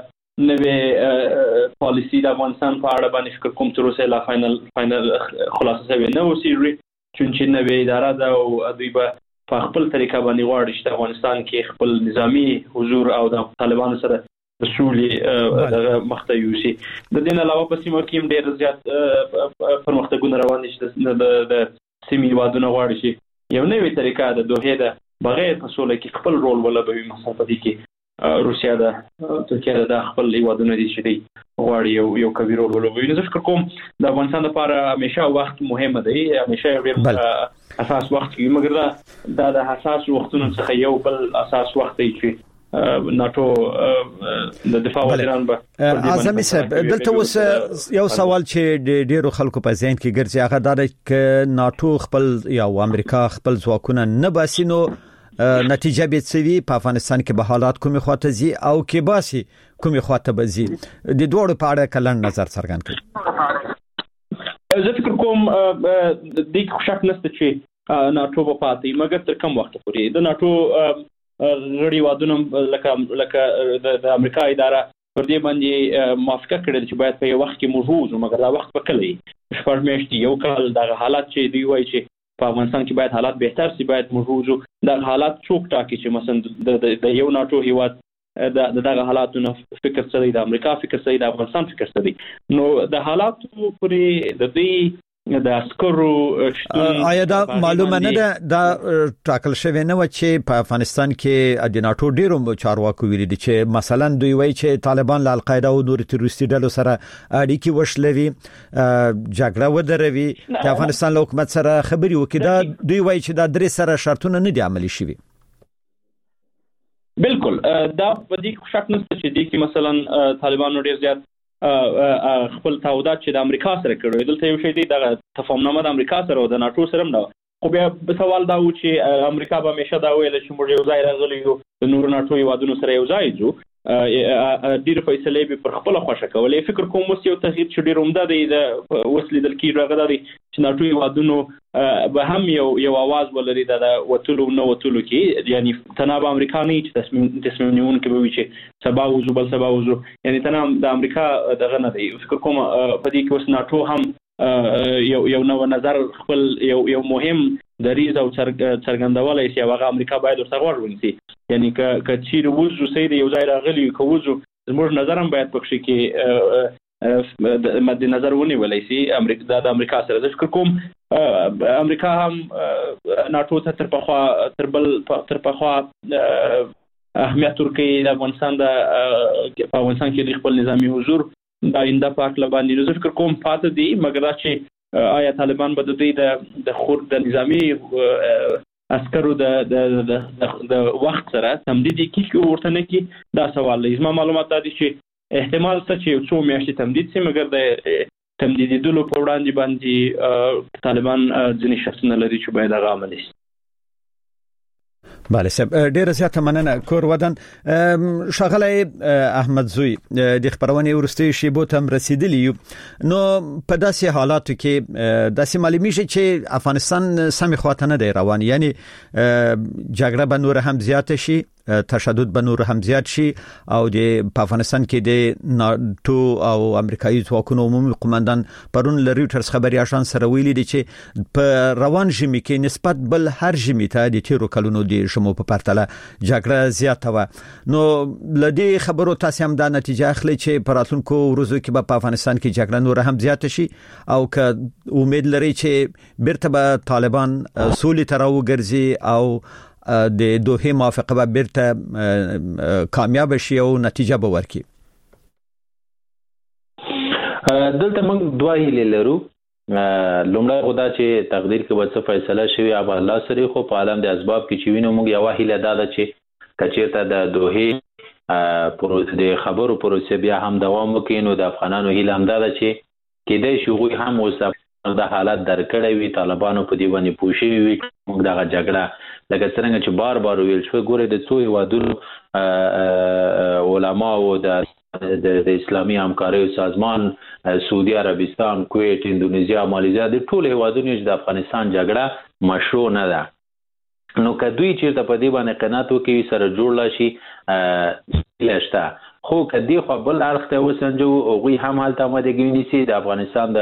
نوې پالیسی د افغانستان په اړه باندې فکر کوم تر اوسه لا فائنل خلاصه شوی نه وسیږي چې نوې اداره ده او دوی به په خپل طریقه باندې غواړي چې افغانستان کې خپل نظامی حضور او د طالبانو سره د سولې دغه مخته یوسي د دې علاوه په سیمه کې ډېر زیات پرمختګونه روان دي چې د سیمې وادونه غواړي چې یو نوې طریقه د دوه د بغیر په سولې کې خپل رول ولوبوي مثلا په دې کې روسیا د ترکیه د خپل هیوادونو دي چې غواړي یو کوي رول ولوبوي نو فکر کوم د افغانستان لپاره همیشه وخت مهم دی همیشه ډېر اساس وخت کې مګر دا د حساس وختونو څخه یو بل اساس وخت دی چې ناتو د دفاع وزیران به اعظمي صاحب دلته اوس یو سوال چې ډیرو خلکو په ذهن کې ګرځي هغه دا چې ناتو خپل یا امریکا خپل ځواکونه نه باسي نو نتیجه به څه په افغانستان کې به حالات کومه خواته زی او کې باسي کومه خواته بزي د دوړو په اړه کلن نظر څرګند کړي. زه فکر کوم د دې شک نشته چې ناتو په پاتې مګر تر کوم وخت پورې د ناتو غړي وادونه لکه د امریکا اداره پر دې باندې موافقه کړې چې باید په یو وخت کې موجود مګر دا وخت وکړي شپږ میاشتې یو کال د حالات چې دی وایي چې په افغانستان کې باید حالات بهتر شي باید موجود د حالات څوک ټاکي چې مثلا د یو ناتو هیواد دغه حالاتونو فکر سره د امریکا فکر سره د افغانستان فکر سره نو د حالاتو پورې د دې د عسکرو آیا دا معلومه نه ده دا ټاکل شوی نه و چې په افغانستان کې د ناتو ډیرو چارواکو ویلي دي چې مثلا دوی وایي چې طالبان له القاعده او نور تروریستي ډلو سره اړیکې وشلوي جګړه ودروي د افغانستان له حکومت سره خبري وکړي دا دوی وایي چې دا درې سره شرطونه نه دي عملي شوي. بالکل دا په دې شک نشته چې دې کې مثلا طالبانو ډیر زیات خپل تعهدات چې د امریکا سره کړو دلته یو شی دی د تفاهمنامه د امریکا سره او د ناتو سره نه خو بیا سوال دا و چې امریکا به همیشه دا ویل چې موږ یو ځای راغلي یو د نور ناتو هیوادونو سره یو ځای ځو ډیر فیصله به پر خپل خوښه کولې فکر کوم اوس یو تغییر چې ډیر عمده دی د وسلې د کی راغلي چې ناتو هیوادونو به هم یو आवाज ولري د وټولو نو وټولو کې یعنی تناب امریکایي چې تصمیم نیونکي به وي چې سبا وزو بل سبا وزو یعنی تناب د امریکا دغه نه دی فکر کوم په دې کې اوس ناتو هم یو نو نظر خپل یو مهم دریز او څرګندولای شي هغه امریکا باید ورته ورونسي یعنی که چیر وزو سید یو ځای راغلی کوزو زموږ نظر هم باید پکې کې مد نظر ونیولای شي امریکا د امریکا سره فکر کوم امریکا هم ناتو ته تر پخوا اهمیت ورکړي د افغانستان کې خپل نظامی حضور د آینده په اړه باندې فکر کوم پاتې دي مګر چې آیا طالبان به د دې د خود د نظامی عسکرو د وخت سره تمدید کیږي ورته نه کی دا سوال دی زما معلومات دي چې احتمال څه چې څو میاشتې تمدید سي مګر د تمدیدولو په وړاندې باندې طالبان ځینې شخصونه لري چې باید هغه عملي شي. بله سب ډیره زیاته مننه کور ودان شغله احمد زوی د خبرونه ورستي شیبو تم رسیدلی نو په داسې حالاتو کې داسې معلومی شي چې افغانستان سمې خواته نه دی روان یعنی جګړه به نور هم زیات شي تشدد به نور هم زیات شي او د افغانستان کې د ناتو او امریکایي ځواکونو عمومي قومندان پرون ل رويټرز خبري اژانس سره ویلي دي چې په روان ژمي کې نسبت بل هر ژمي ته د تیرو کلونو د شمو په پرتله جګړه زیاته و نو لدی خبرو تاسو هم دا نتیجه اخلي چې پراتونکو ورځو کې په افغانستان کې جګړه نور هم زیاته شي او که امید لري چې بیرته به طالبان سولې تر وګرځي او د دوه موافقه به بیرته کامیاب شي او نتیجه به ورکړي. دلته موږ دوه هیلې لرو لومړی خدا چې تقدیر کې وڅ فیصله شوی اب الله سره خو په عالم د اسباب کې چې وینو موږ یو هیله ده چې کچېرته د دوه د خبرو پروسه بیا هم دوام وکړي نو د افغانانو هیله هم ده چې کېدای شي غوي هم اوس د حالت درکړې وي طالبانو په دی باندې پوښي وي موږ دغه جګړه لکه څنګه چې بار ویل شو ګوره د څو هیوادونو علما او د اسلامي همکارۍ سازمان سعودي عربستان کویت اندونیزیا مالیزیا د ټول هیوادونو چې د افغانستان جګړه مشروع نه ده نو کدوې چې په دې باندې قناعت وکړي سره جوړ شي لښتا خو کدی خو بل اړخ ته وسنجو غوي هم حالت آمادګي نيسي د افغانستان د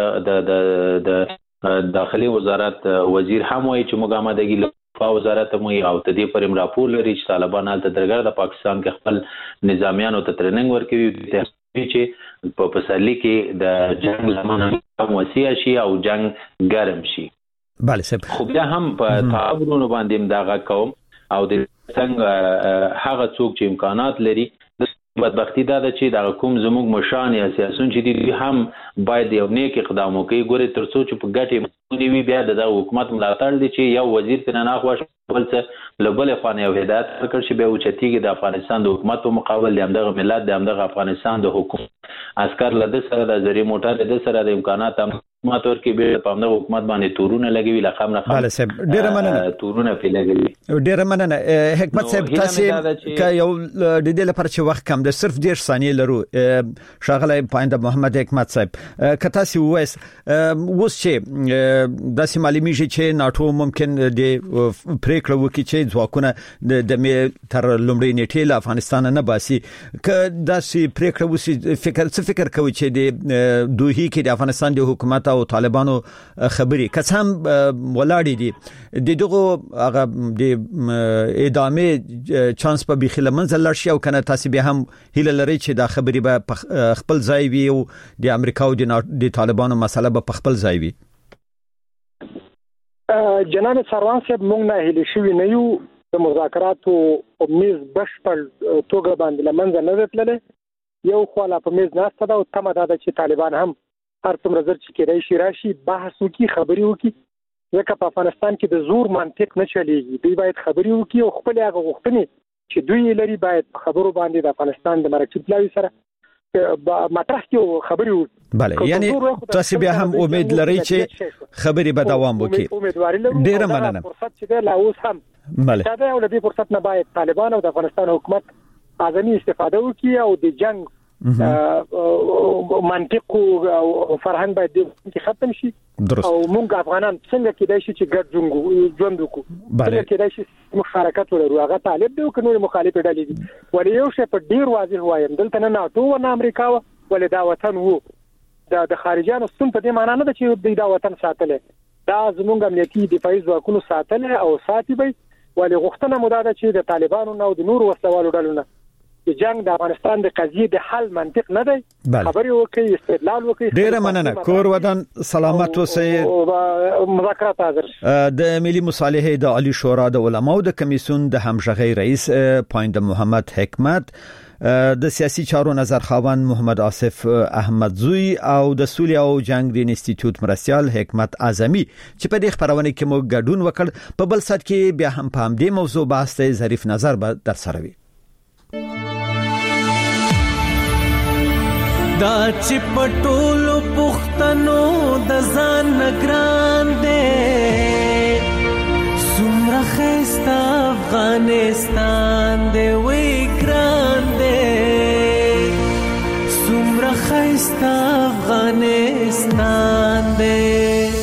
داخلي وزارت وزیر هم وایي چې موږ آمادګي په وزارت مو او ته دې پرم راپور لري چې طالبان حالت درګر د پاکستان کې خپل نظامیانو ته ټریننګ ورکوي چې په پسرلي کې د جنگ لمنه وسیع شي او جنگ ګرم شي. بله صاحب خو بیا هم په تعاونونو باندې دغه قوم او د څنګه هغه څوک چې امکانات لري بدبختی دا ده چې د کوم زموږ مشان یا سیاسيون چې دي هم باید یو نیک اقدام وکړي ګوري ترڅو چې په ګټه نیوي بیا د حکومت ملاتړ دي چې یو وزیر په نه خوښ بل څه لبل خوانه یو هدایت وکړي چې به اوچتیږي د افغانستان د حکومت په مقابل د همدغه ملت د همدغه افغانستان د حکومت عسكر له سره د زری موټر د سره د امکانات هم ما تور کې به په همدغه حکومت باندې تورونه لګوي لقب نه بله صاحب ډیره مننه تورونه په لګوي ډیره مننه حکمت صاحب تاسو ک یو د دې لپاره چې وخت کم د صرف 10 ثانیې لرو شاغله پاینده محمد حکمت صاحب ک تاسو وایس وس چې د سیمالیمیږي چې ناتو ممکن د پریکړه وکړي چې ځواکونه د تر لومړی نیټه له افغانستان نه باسي ک داسې پریکړه وسی فکر کوي چې د دوی کې د افغانستان د حکومت او طالبانو خبري کسان ولاړې دي دغه هغه د ادامه چانس په بخیله منځ لرشي او کنه تاسو به هم هیله لري چې دا خبري به خپل ځای وي او د امریکا او د طالبانو مسله به خپل ځای وي. جناب سروان صاحب موږ نه هیله شوی نه یو د مذاکراتو او میز بشپړ توګه باندې لمنځه نه تللې یو خو لا په میز ناسته دا او تمه دا چې طالبان هم هر څومره زر چې کېدای شي راشي بحث وکړي خبري وکړي ځکه په افغانستان کې د زور منطق نه چلیږي دوی باید خبري وکړي او خپل هغه غوښتنې چې دوی لري باید په خبرو باندې د افغانستان د مرکزي پلاوي سره مطرح کړي خبري وکړي. بله یعنی تاسو بیا هم امید لري چې خبري به دوام وکړي. ډیره مننه. فرصت چې لا اوس هم بله دا ول دې فرصت نه باید طالبان او د افغانستان حکومت اعظمي استفاده وکړي او د جنگ منطق او فرهنګ باید د ختم شي او موږ افغانان څنګه کېدای شي چې ګډ ژوند وکړو څنګه کېدای شي مشارکت ولرو هغه طالب دی او کنه مخالف ډلې دي ولې یو شی په ډیر واضح وایم دلته نه ناتو و نه امریکا ولې دا وطن وو د خارجيانو ستون په دې معنی نه ده چې دا وطن ساتلې دا زموږ امنیتي دفاعي ځواکونو ساتلې او ساتي به ولې غوښتنه مو دا ده چې د طالبانو او د نور وسوالو ډلو نه د جنگ د افغانستان د قضیې د حل منطق نه دی خبري وکړي استدلال وکړي. ډیره مننه کور ودان سلامت اوسئ. مذاکرات حاضر د ملي مصالحې د عالی شورا د علماو د کمیسیون د همغږي رئیس پاینده محمد حکمت د سیاسي چارو نظر خاوند محمد آصف احمد زوی او د سولې او جنگ د انسټیټیوټ مرستيال حکمت اعظمي چې په دې خبرونه کې مو ګډون وکړ په بل سات کې بیا هم په همدې موضوع بحث ته ظریف نظر به در سره وي. دا چې پټولو پښتنو د ځان نگران دې سمره خستا افغانستان دې وی ګران دې سمره خستا افغانستان دې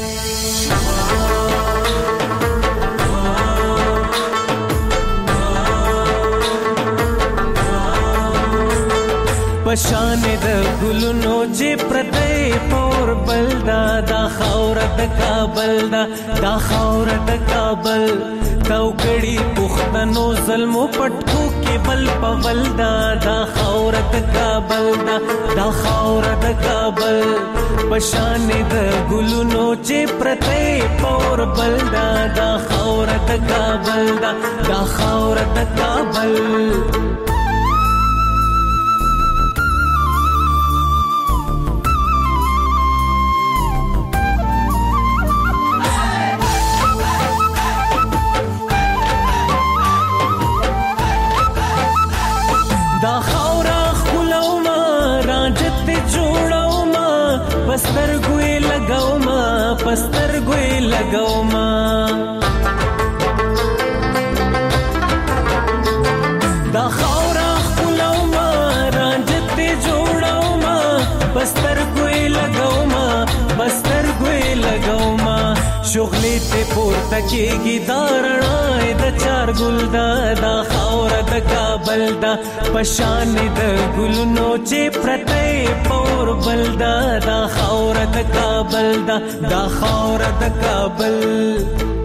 پشان د ګلونو چې پرته پور بلدا دا خاور د کابل دا خاور د کابل توګړي پښتنو ظلم پټکو کې بل پولدا دا خاور د کابل دا خاور د کابل پشان د ګلونو چې پرته پور بلدا دا خاور د کابل دا خاور د کابل پستر ګوي لګاو ما دا خاورا خپلو ما رانجت جوړاو ما پستر ګوي لګاو ما شغلې ته پورته کېږي دارړای د چار ګل دا خاور د کابل دا پشان د ګلونو چې پرته پور بل دا خاور د کابل دا خاور د کابل